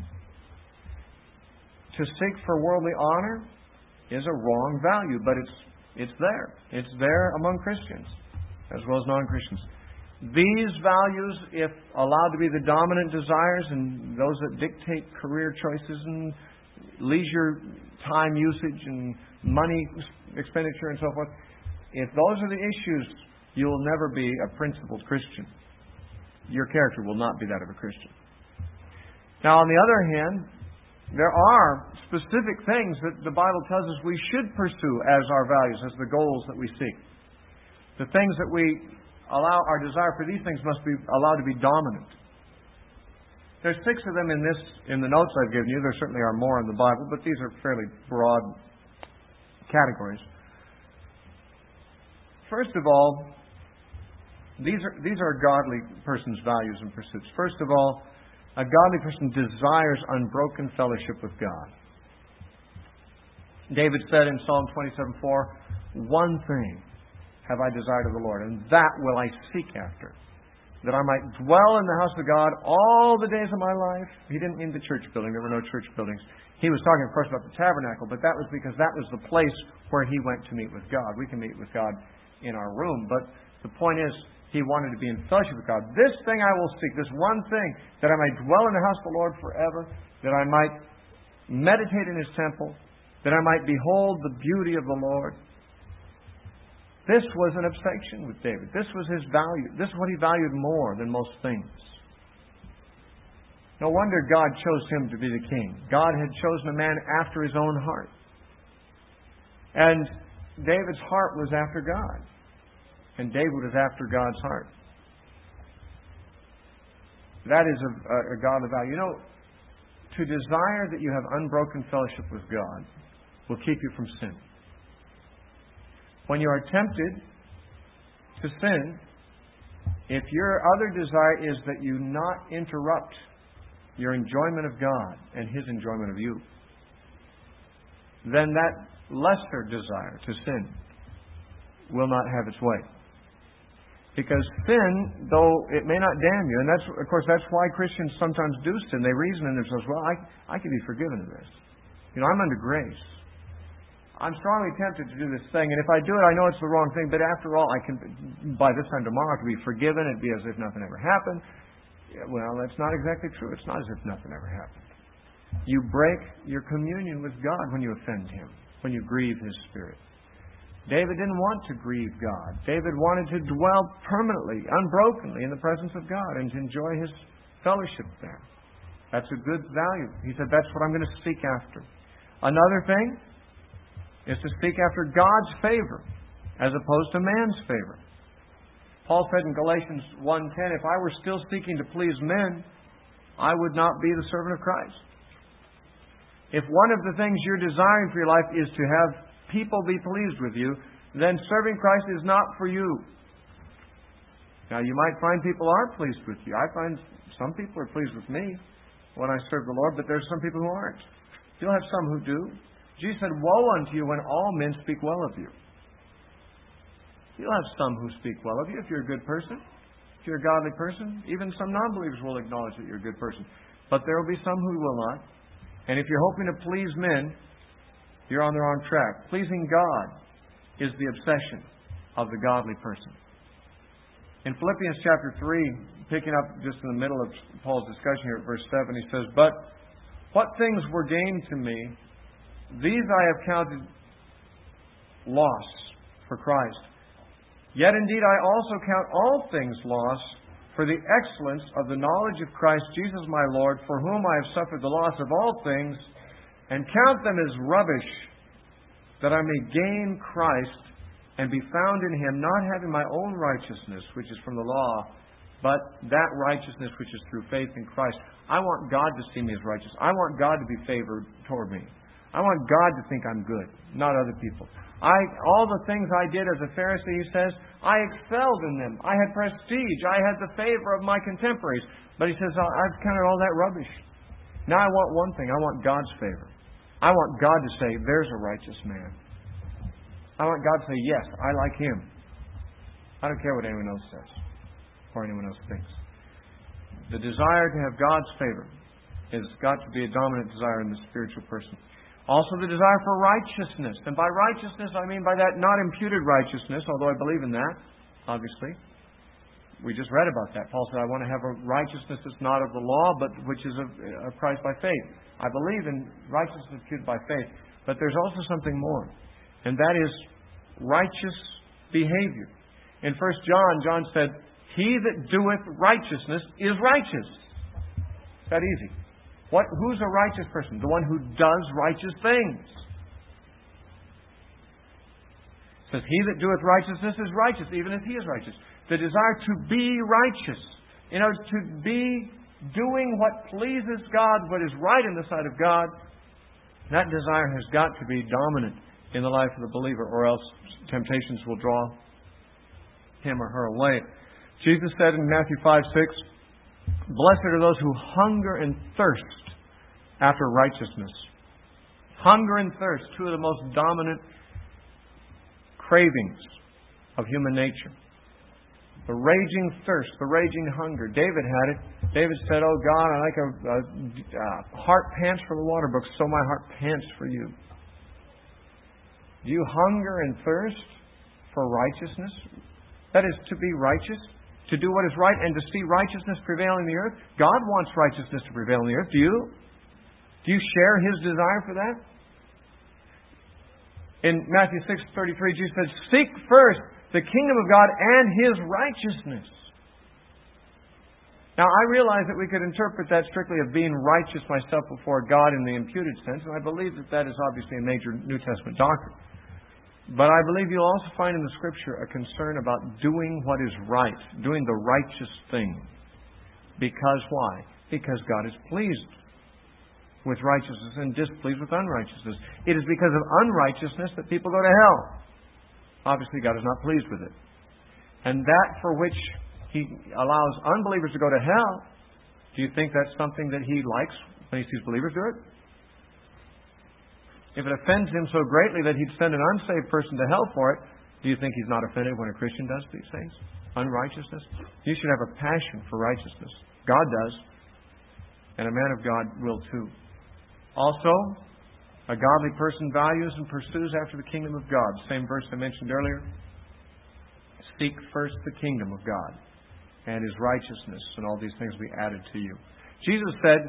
To seek for worldly honor is a wrong value, but it's there. It's there among Christians as well as non-Christians. These values, if allowed to be the dominant desires and those that dictate career choices and leisure time usage and money expenditure and so forth, if those are the issues, you will never be a principled Christian. Your character will not be that of a Christian. Now, on the other hand, there are specific things that the Bible tells us we should pursue as our values, as the goals that we seek. The things that we allow, our desire for these things must be allowed to be dominant. There's 6 of them in the notes I've given you. There certainly are more in the Bible, but these are fairly broad categories. First of all, these are a godly person's values and pursuits. First of all, a godly person desires unbroken fellowship with God. David said in Psalm 27:4, one thing have I desired of the Lord, and that will I seek after, that I might dwell in the house of God all the days of my life. He didn't mean the church building. There were no church buildings. He was talking, of course, about the tabernacle, but that was because that was the place where he went to meet with God. We can meet with God in our room, but the point is, he wanted to be in fellowship with God. This thing I will seek, this one thing, that I might dwell in the house of the Lord forever, that I might meditate in His temple, that I might behold the beauty of the Lord. This was an obsession with David. This was his value. This is what he valued more than most things. No wonder God chose him to be the king. God had chosen a man after His own heart. And David's heart was after God. And David was after God's heart. That is a godly value. To desire that you have unbroken fellowship with God will keep you from sin. When you are tempted to sin, if your other desire is that you not interrupt your enjoyment of God and His enjoyment of you, then that lesser desire to sin will not have its way. Because sin, though it may not damn you, and that's why Christians sometimes do sin. They reason in themselves, well, I can be forgiven of this. I'm under grace. I'm strongly tempted to do this thing, and if I do it, I know it's the wrong thing, but after all, I can, by this time tomorrow, I can be forgiven. It'd be as if nothing ever happened. Well, that's not exactly true. It's not as if nothing ever happened. You break your communion with God when you offend Him, when you grieve His Spirit. David didn't want to grieve God. David wanted to dwell permanently, unbrokenly in the presence of God and to enjoy His fellowship there. That's a good value. He said, that's what I'm going to seek after. Another thing is to seek after God's favor as opposed to man's favor. Paul said in Galatians 1:10, if I were still seeking to please men, I would not be the servant of Christ. If one of the things you're desiring for your life is to have people be pleased with you, then serving Christ is not for you. Now, you might find people are pleased with you. I find some people are pleased with me when I serve the Lord, but there's some people who aren't. You'll have some who do. Jesus said, woe unto you when all men speak well of you. You'll have some who speak well of you if you're a good person, if you're a godly person. Even some non-believers will acknowledge that you're a good person. But there will be some who will not. And if you're hoping to please men, you're on the wrong track. Pleasing God is the obsession of the godly person. In Philippians chapter 3, picking up just in the middle of Paul's discussion here at verse 7, he says, but what things were gained to me, these I have counted loss for Christ. Yet indeed I also count all things loss for the excellence of the knowledge of Christ Jesus my Lord, for whom I have suffered the loss of all things, and count them as rubbish, that I may gain Christ and be found in Him, not having my own righteousness, which is from the law, but that righteousness which is through faith in Christ. I want God to see me as righteous. I want God to be favored toward me. I want God to think I'm good, not other people. All the things I did as a Pharisee, he says, I excelled in them. I had prestige. I had the favor of my contemporaries. But he says, I've counted all that rubbish. Now I want one thing. I want God's favor. I want God to say, there's a righteous man. I want God to say, yes, I like him. I don't care what anyone else says or anyone else thinks. The desire to have God's favor has got to be a dominant desire in the spiritual person. Also the desire for righteousness. And by righteousness, I mean by that not imputed righteousness, although I believe in that, obviously. We just read about that. Paul said, I want to have a righteousness that's not of the law, but which is of Christ by faith. I believe in righteousness imputed by faith. But there's also something more. And that is righteous behavior. In 1 John, John said, he that doeth righteousness is righteous. It's that easy. Who's a righteous person? The one who does righteous things. It says, he that doeth righteousness is righteous, even as he is righteous. The desire to be righteous. To be doing what pleases God, what is right in the sight of God. That desire has got to be dominant in the life of the believer, or else temptations will draw him or her away. Jesus said in Matthew 5:6, blessed are those who hunger and thirst after righteousness. Hunger and thirst, two of the most dominant cravings of human nature. The raging thirst, the raging hunger. David had it. David said, oh God, I like a heart pants for the water brooks, so my heart pants for you. Do you hunger and thirst for righteousness? That is, to be righteous, to do what is right, and to see righteousness prevail in the earth. God wants righteousness to prevail in the earth. Do you? Do you share His desire for that? In Matthew 6:33, Jesus said, seek first the kingdom of God and His righteousness. Now, I realize that we could interpret that strictly of being righteous myself before God in the imputed sense, and I believe that that is obviously a major New Testament doctrine. But I believe you'll also find in the Scripture a concern about doing what is right, doing the righteous thing. Because why? Because God is pleased with righteousness and displeased with unrighteousness. It is because of unrighteousness that people go to hell. Obviously, God is not pleased with it. And that for which He allows unbelievers to go to hell, do you think that's something that He likes when He sees believers do it? If it offends Him so greatly that He'd send an unsaved person to hell for it, do you think He's not offended when a Christian does these things? Unrighteousness? You should have a passion for righteousness. God does. And a man of God will too. Also, a godly person values and pursues after the kingdom of God. Same verse I mentioned earlier. Seek first the kingdom of God and His righteousness, and all these things will be added to you. Jesus said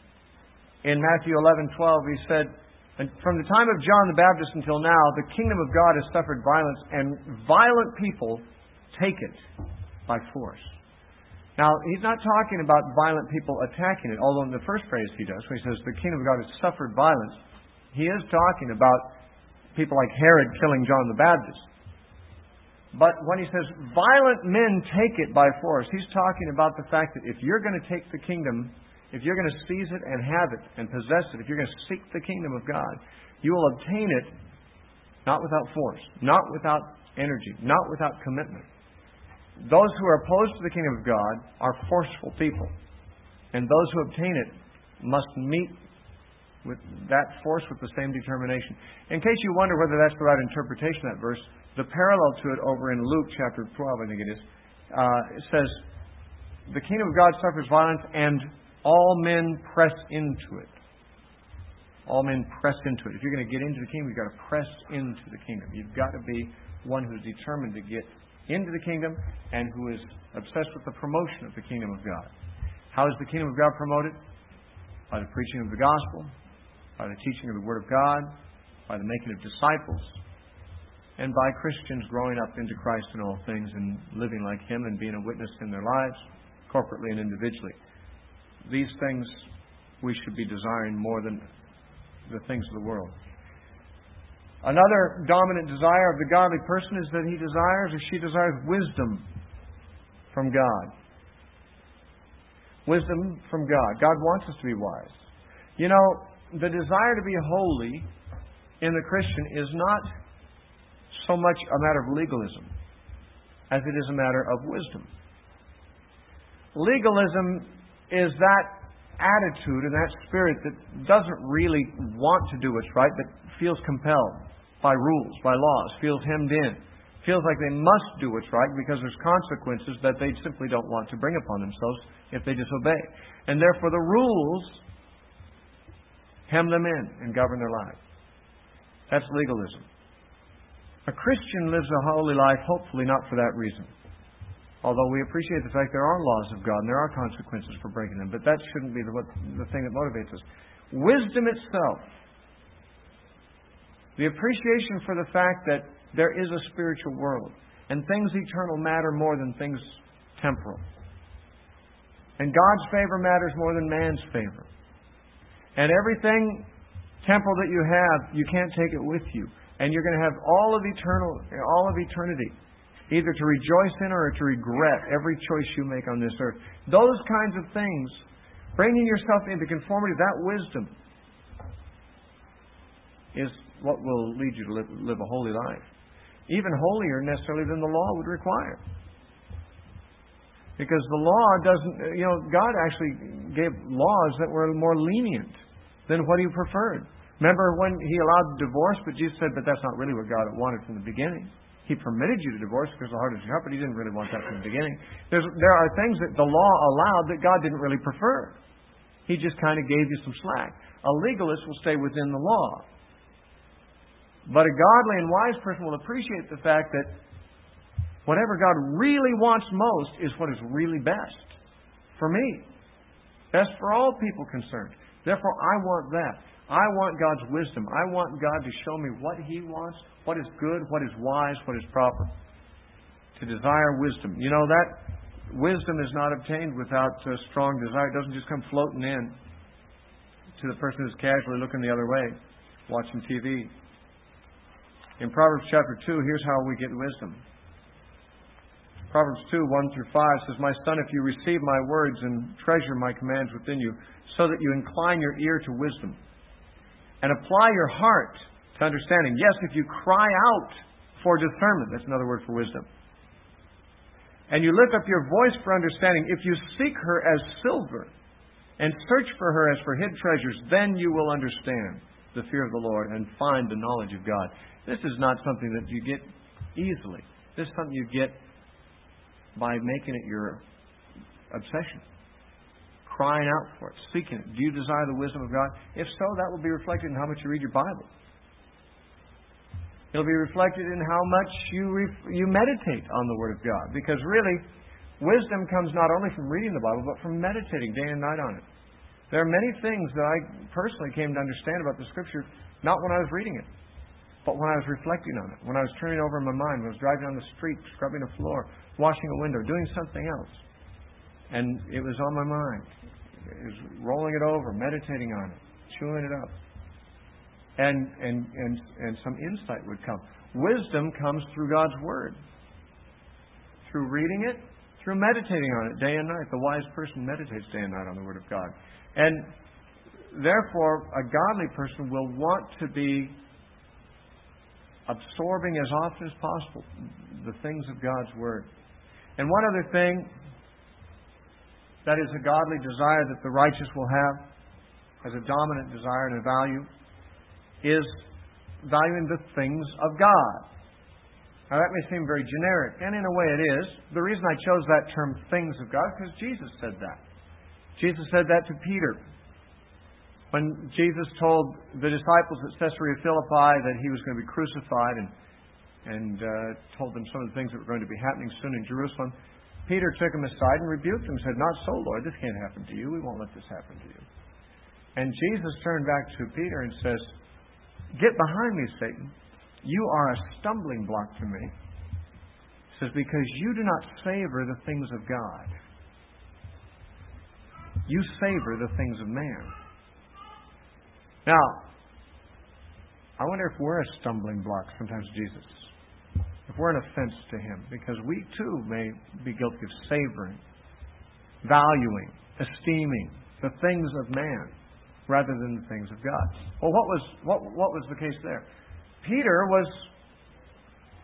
in Matthew 11:12, He said, and from the time of John the Baptist until now, the kingdom of God has suffered violence, and violent people take it by force. Now, He's not talking about violent people attacking it, although in the first phrase He does, where He says the kingdom of God has suffered violence. He is talking about people like Herod killing John the Baptist. But when He says violent men take it by force, He's talking about the fact that if you're going to take the kingdom, if you're going to seize it and have it and possess it, if you're going to seek the kingdom of God, you will obtain it not without force, not without energy, not without commitment. Those who are opposed to the kingdom of God are forceful people. And those who obtain it must meet with that force with the same determination. In case you wonder whether that's the right interpretation of that verse, the parallel to it over in Luke chapter 12, I think it is, it says, the kingdom of God suffers violence and all men press into it. All men press into it. If you're going to get into the kingdom, you've got to press into the kingdom. You've got to be one who's determined to get into the kingdom and who is obsessed with the promotion of the kingdom of God. How is the kingdom of God promoted? By the preaching of the gospel, by the teaching of the Word of God, by the making of disciples, and by Christians growing up into Christ in all things and living like Him and being a witness in their lives, corporately and individually. These things we should be desiring more than the things of the world. Another dominant desire of the godly person is that he desires or she desires wisdom from God. Wisdom from God. God wants us to be wise. You know, the desire to be holy in the Christian is not so much a matter of legalism as it is a matter of wisdom. Legalism is that attitude and that spirit that doesn't really want to do what's right, but feels compelled by rules, by laws, feels hemmed in, feels like they must do what's right because there's consequences that they simply don't want to bring upon themselves if they disobey. And therefore the rules hem them in and govern their life. That's legalism. A Christian lives a holy life, hopefully not for that reason. Although we appreciate the fact there are laws of God and there are consequences for breaking them, but that shouldn't be the thing that motivates us. Wisdom itself, the appreciation for the fact that there is a spiritual world and things eternal matter more than things temporal. And God's favor matters more than man's favor. And everything temporal that you have, you can't take it with you. And you're going to have all of eternity, either to rejoice in or to regret every choice you make on this earth. Those kinds of things, bringing yourself into conformity to that wisdom, is what will lead you to live a holy life. Even holier necessarily than the law would require. Because the law doesn't, God actually gave laws that were more lenient than what He preferred. Remember when He allowed divorce, but Jesus said, but that's not really what God wanted from the beginning. He permitted you to divorce because the heart is your heart, but He didn't really want that from the beginning. There are things that the law allowed that God didn't really prefer. He just kind of gave you some slack. A legalist will stay within the law. But a godly and wise person will appreciate the fact that whatever God really wants most is what is really best for me. Best for all people concerned. Therefore, I want that. I want God's wisdom. I want God to show me what He wants, what is good, what is wise, what is proper. To desire wisdom. That wisdom is not obtained without a strong desire. It doesn't just come floating in to the person who's casually looking the other way, watching TV. In Proverbs chapter 2, here's how we get wisdom. Proverbs 2, 1 through 5 says, My son, if you receive my words and treasure my commands within you, so that you incline your ear to wisdom, and apply your heart to understanding. Yes, if you cry out for discernment, that's another word for wisdom. And you lift up your voice for understanding. If you seek her as silver and search for her as for hid treasures, then you will understand the fear of the Lord and find the knowledge of God. This is not something that you get easily. This is something you get by making it your obsession. Crying out for it, seeking it. Do you desire the wisdom of God? If so, that will be reflected in how much you read your Bible. It'll be reflected in how much you meditate on the Word of God. Because really, wisdom comes not only from reading the Bible, but from meditating day and night on it. There are many things that I personally came to understand about the Scripture, not when I was reading it, but when I was reflecting on it, when I was turning over in my mind, when I was driving down the street, scrubbing a floor, washing a window, doing something else. And it was on my mind. It was rolling it over, meditating on it, chewing it up. And some insight would come. Wisdom comes through God's Word. Through reading it, through meditating on it day and night. The wise person meditates day and night on the Word of God. And therefore, a godly person will want to be absorbing as often as possible the things of God's Word. And one other thing that is a godly desire that the righteous will have as a dominant desire and a value is valuing the things of God. Now that may seem very generic, and in a way it is. The reason I chose that term, things of God, is because Jesus said that. Jesus said that to Peter. When Jesus told the disciples at Caesarea Philippi that He was going to be crucified and told them some of the things that were going to be happening soon in Jerusalem, Peter took him aside and rebuked him and said, Not so, Lord, this can't happen to you. We won't let this happen to you. And Jesus turned back to Peter and says, Get behind me, Satan. You are a stumbling block to me. He says, because you do not savor the things of God. You savor the things of man. Now, I wonder if we're a stumbling block sometimes to Jesus. If we're an offense to Him. Because we too may be guilty of savoring, valuing, esteeming the things of man rather than the things of God. Well, what was the case there? Peter was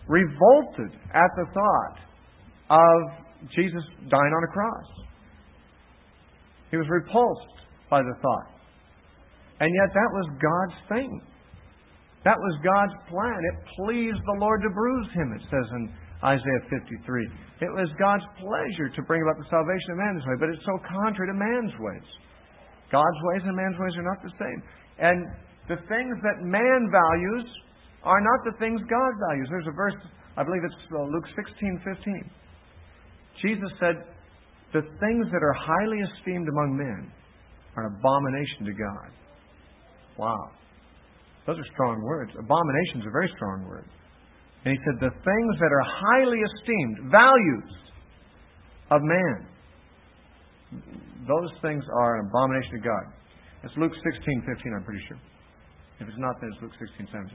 revolted at the thought of Jesus dying on a cross. He was repulsed by the thought. And yet that was God's thing. That was God's plan. It pleased the Lord to bruise him, it says in Isaiah 53. It was God's pleasure to bring about the salvation of man this way, but it's so contrary to man's ways. God's ways and man's ways are not the same. And the things that man values are not the things God values. There's a verse, I believe it's Luke 16:15. Jesus said, "The things that are highly esteemed among men are an abomination to God." Wow. Those are strong words. Abomination is a very strong word. And he said, the things that are highly esteemed, values of man, those things are an abomination to God. It's Luke 16:15, I'm pretty sure. If it's not, then it's Luke 16:17.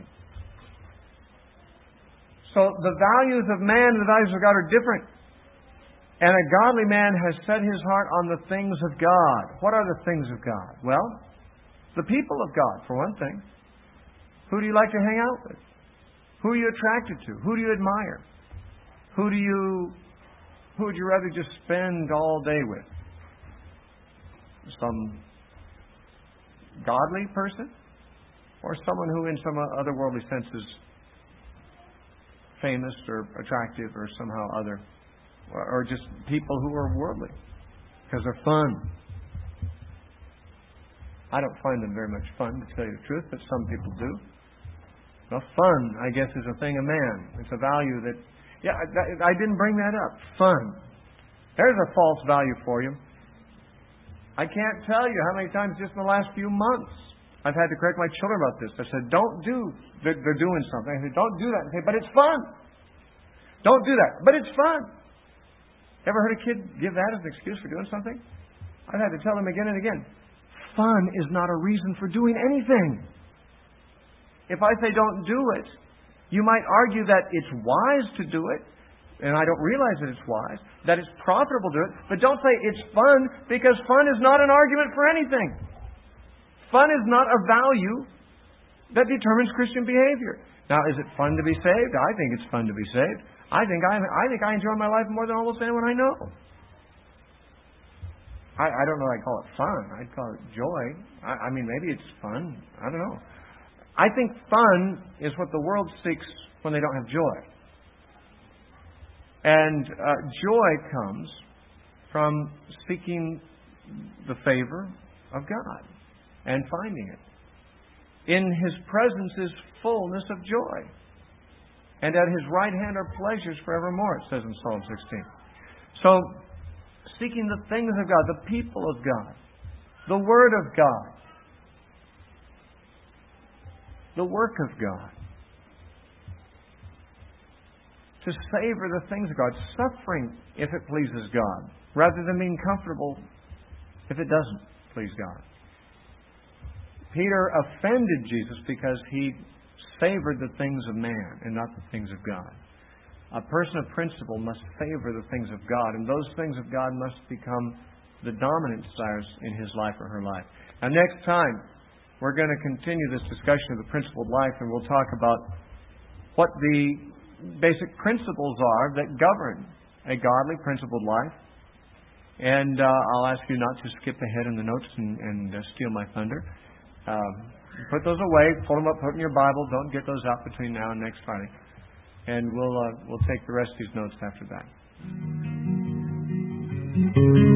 So the values of man and the values of God are different. And a godly man has set his heart on the things of God. What are the things of God? Well, the people of God, for one thing. Who do you like to hang out with? Who are you attracted to? Who do you admire? Who would you rather just spend all day with? Some godly person? Or someone who in some otherworldly sense is famous or attractive or somehow other? Or just people who are worldly because they're fun. I don't find them very much fun, to tell you the truth, but some people do. Well, fun, I guess, is a thing of man. It's a value that... Yeah, I didn't bring that up. Fun. There's a false value for you. I can't tell you how many times just in the last few months I've had to correct my children about this. I said, don't do... They're doing something. I said, don't do that. And say, but it's fun. Don't do that. But it's fun. Ever heard a kid give that as an excuse for doing something? I've had to tell them again and again. Fun is not a reason for doing anything. If I say don't do it, you might argue that it's wise to do it, and I don't realize that it's wise, that it's profitable to do it, but don't say it's fun, because fun is not an argument for anything. Fun is not a value that determines Christian behavior. Now, is it fun to be saved? I think it's fun to be saved. I think I enjoy my life more than almost anyone I know. I don't know. I'd call it fun. I'd call it joy. I mean, maybe it's fun. I don't know. I think fun is what the world seeks when they don't have joy. And joy comes from seeking the favor of God and finding it. In His presence is fullness of joy. And at His right hand are pleasures forevermore, it says in Psalm 16. So, seeking the things of God, the people of God, the Word of God, the work of God, to savor the things of God, suffering if it pleases God, rather than being comfortable if it doesn't please God. Peter offended Jesus because he favored the things of man and not the things of God. A person of principle must favor the things of God, and those things of God must become the dominant desires in his life or her life. Now, next time, we're going to continue this discussion of the principled life, and we'll talk about what the basic principles are that govern a godly, principled life. And I'll ask you not to skip ahead in the notes and steal my thunder. Put those away, pull them up, put them in your Bible. Don't get those out between now and next Friday. And we'll take the rest of these notes after that.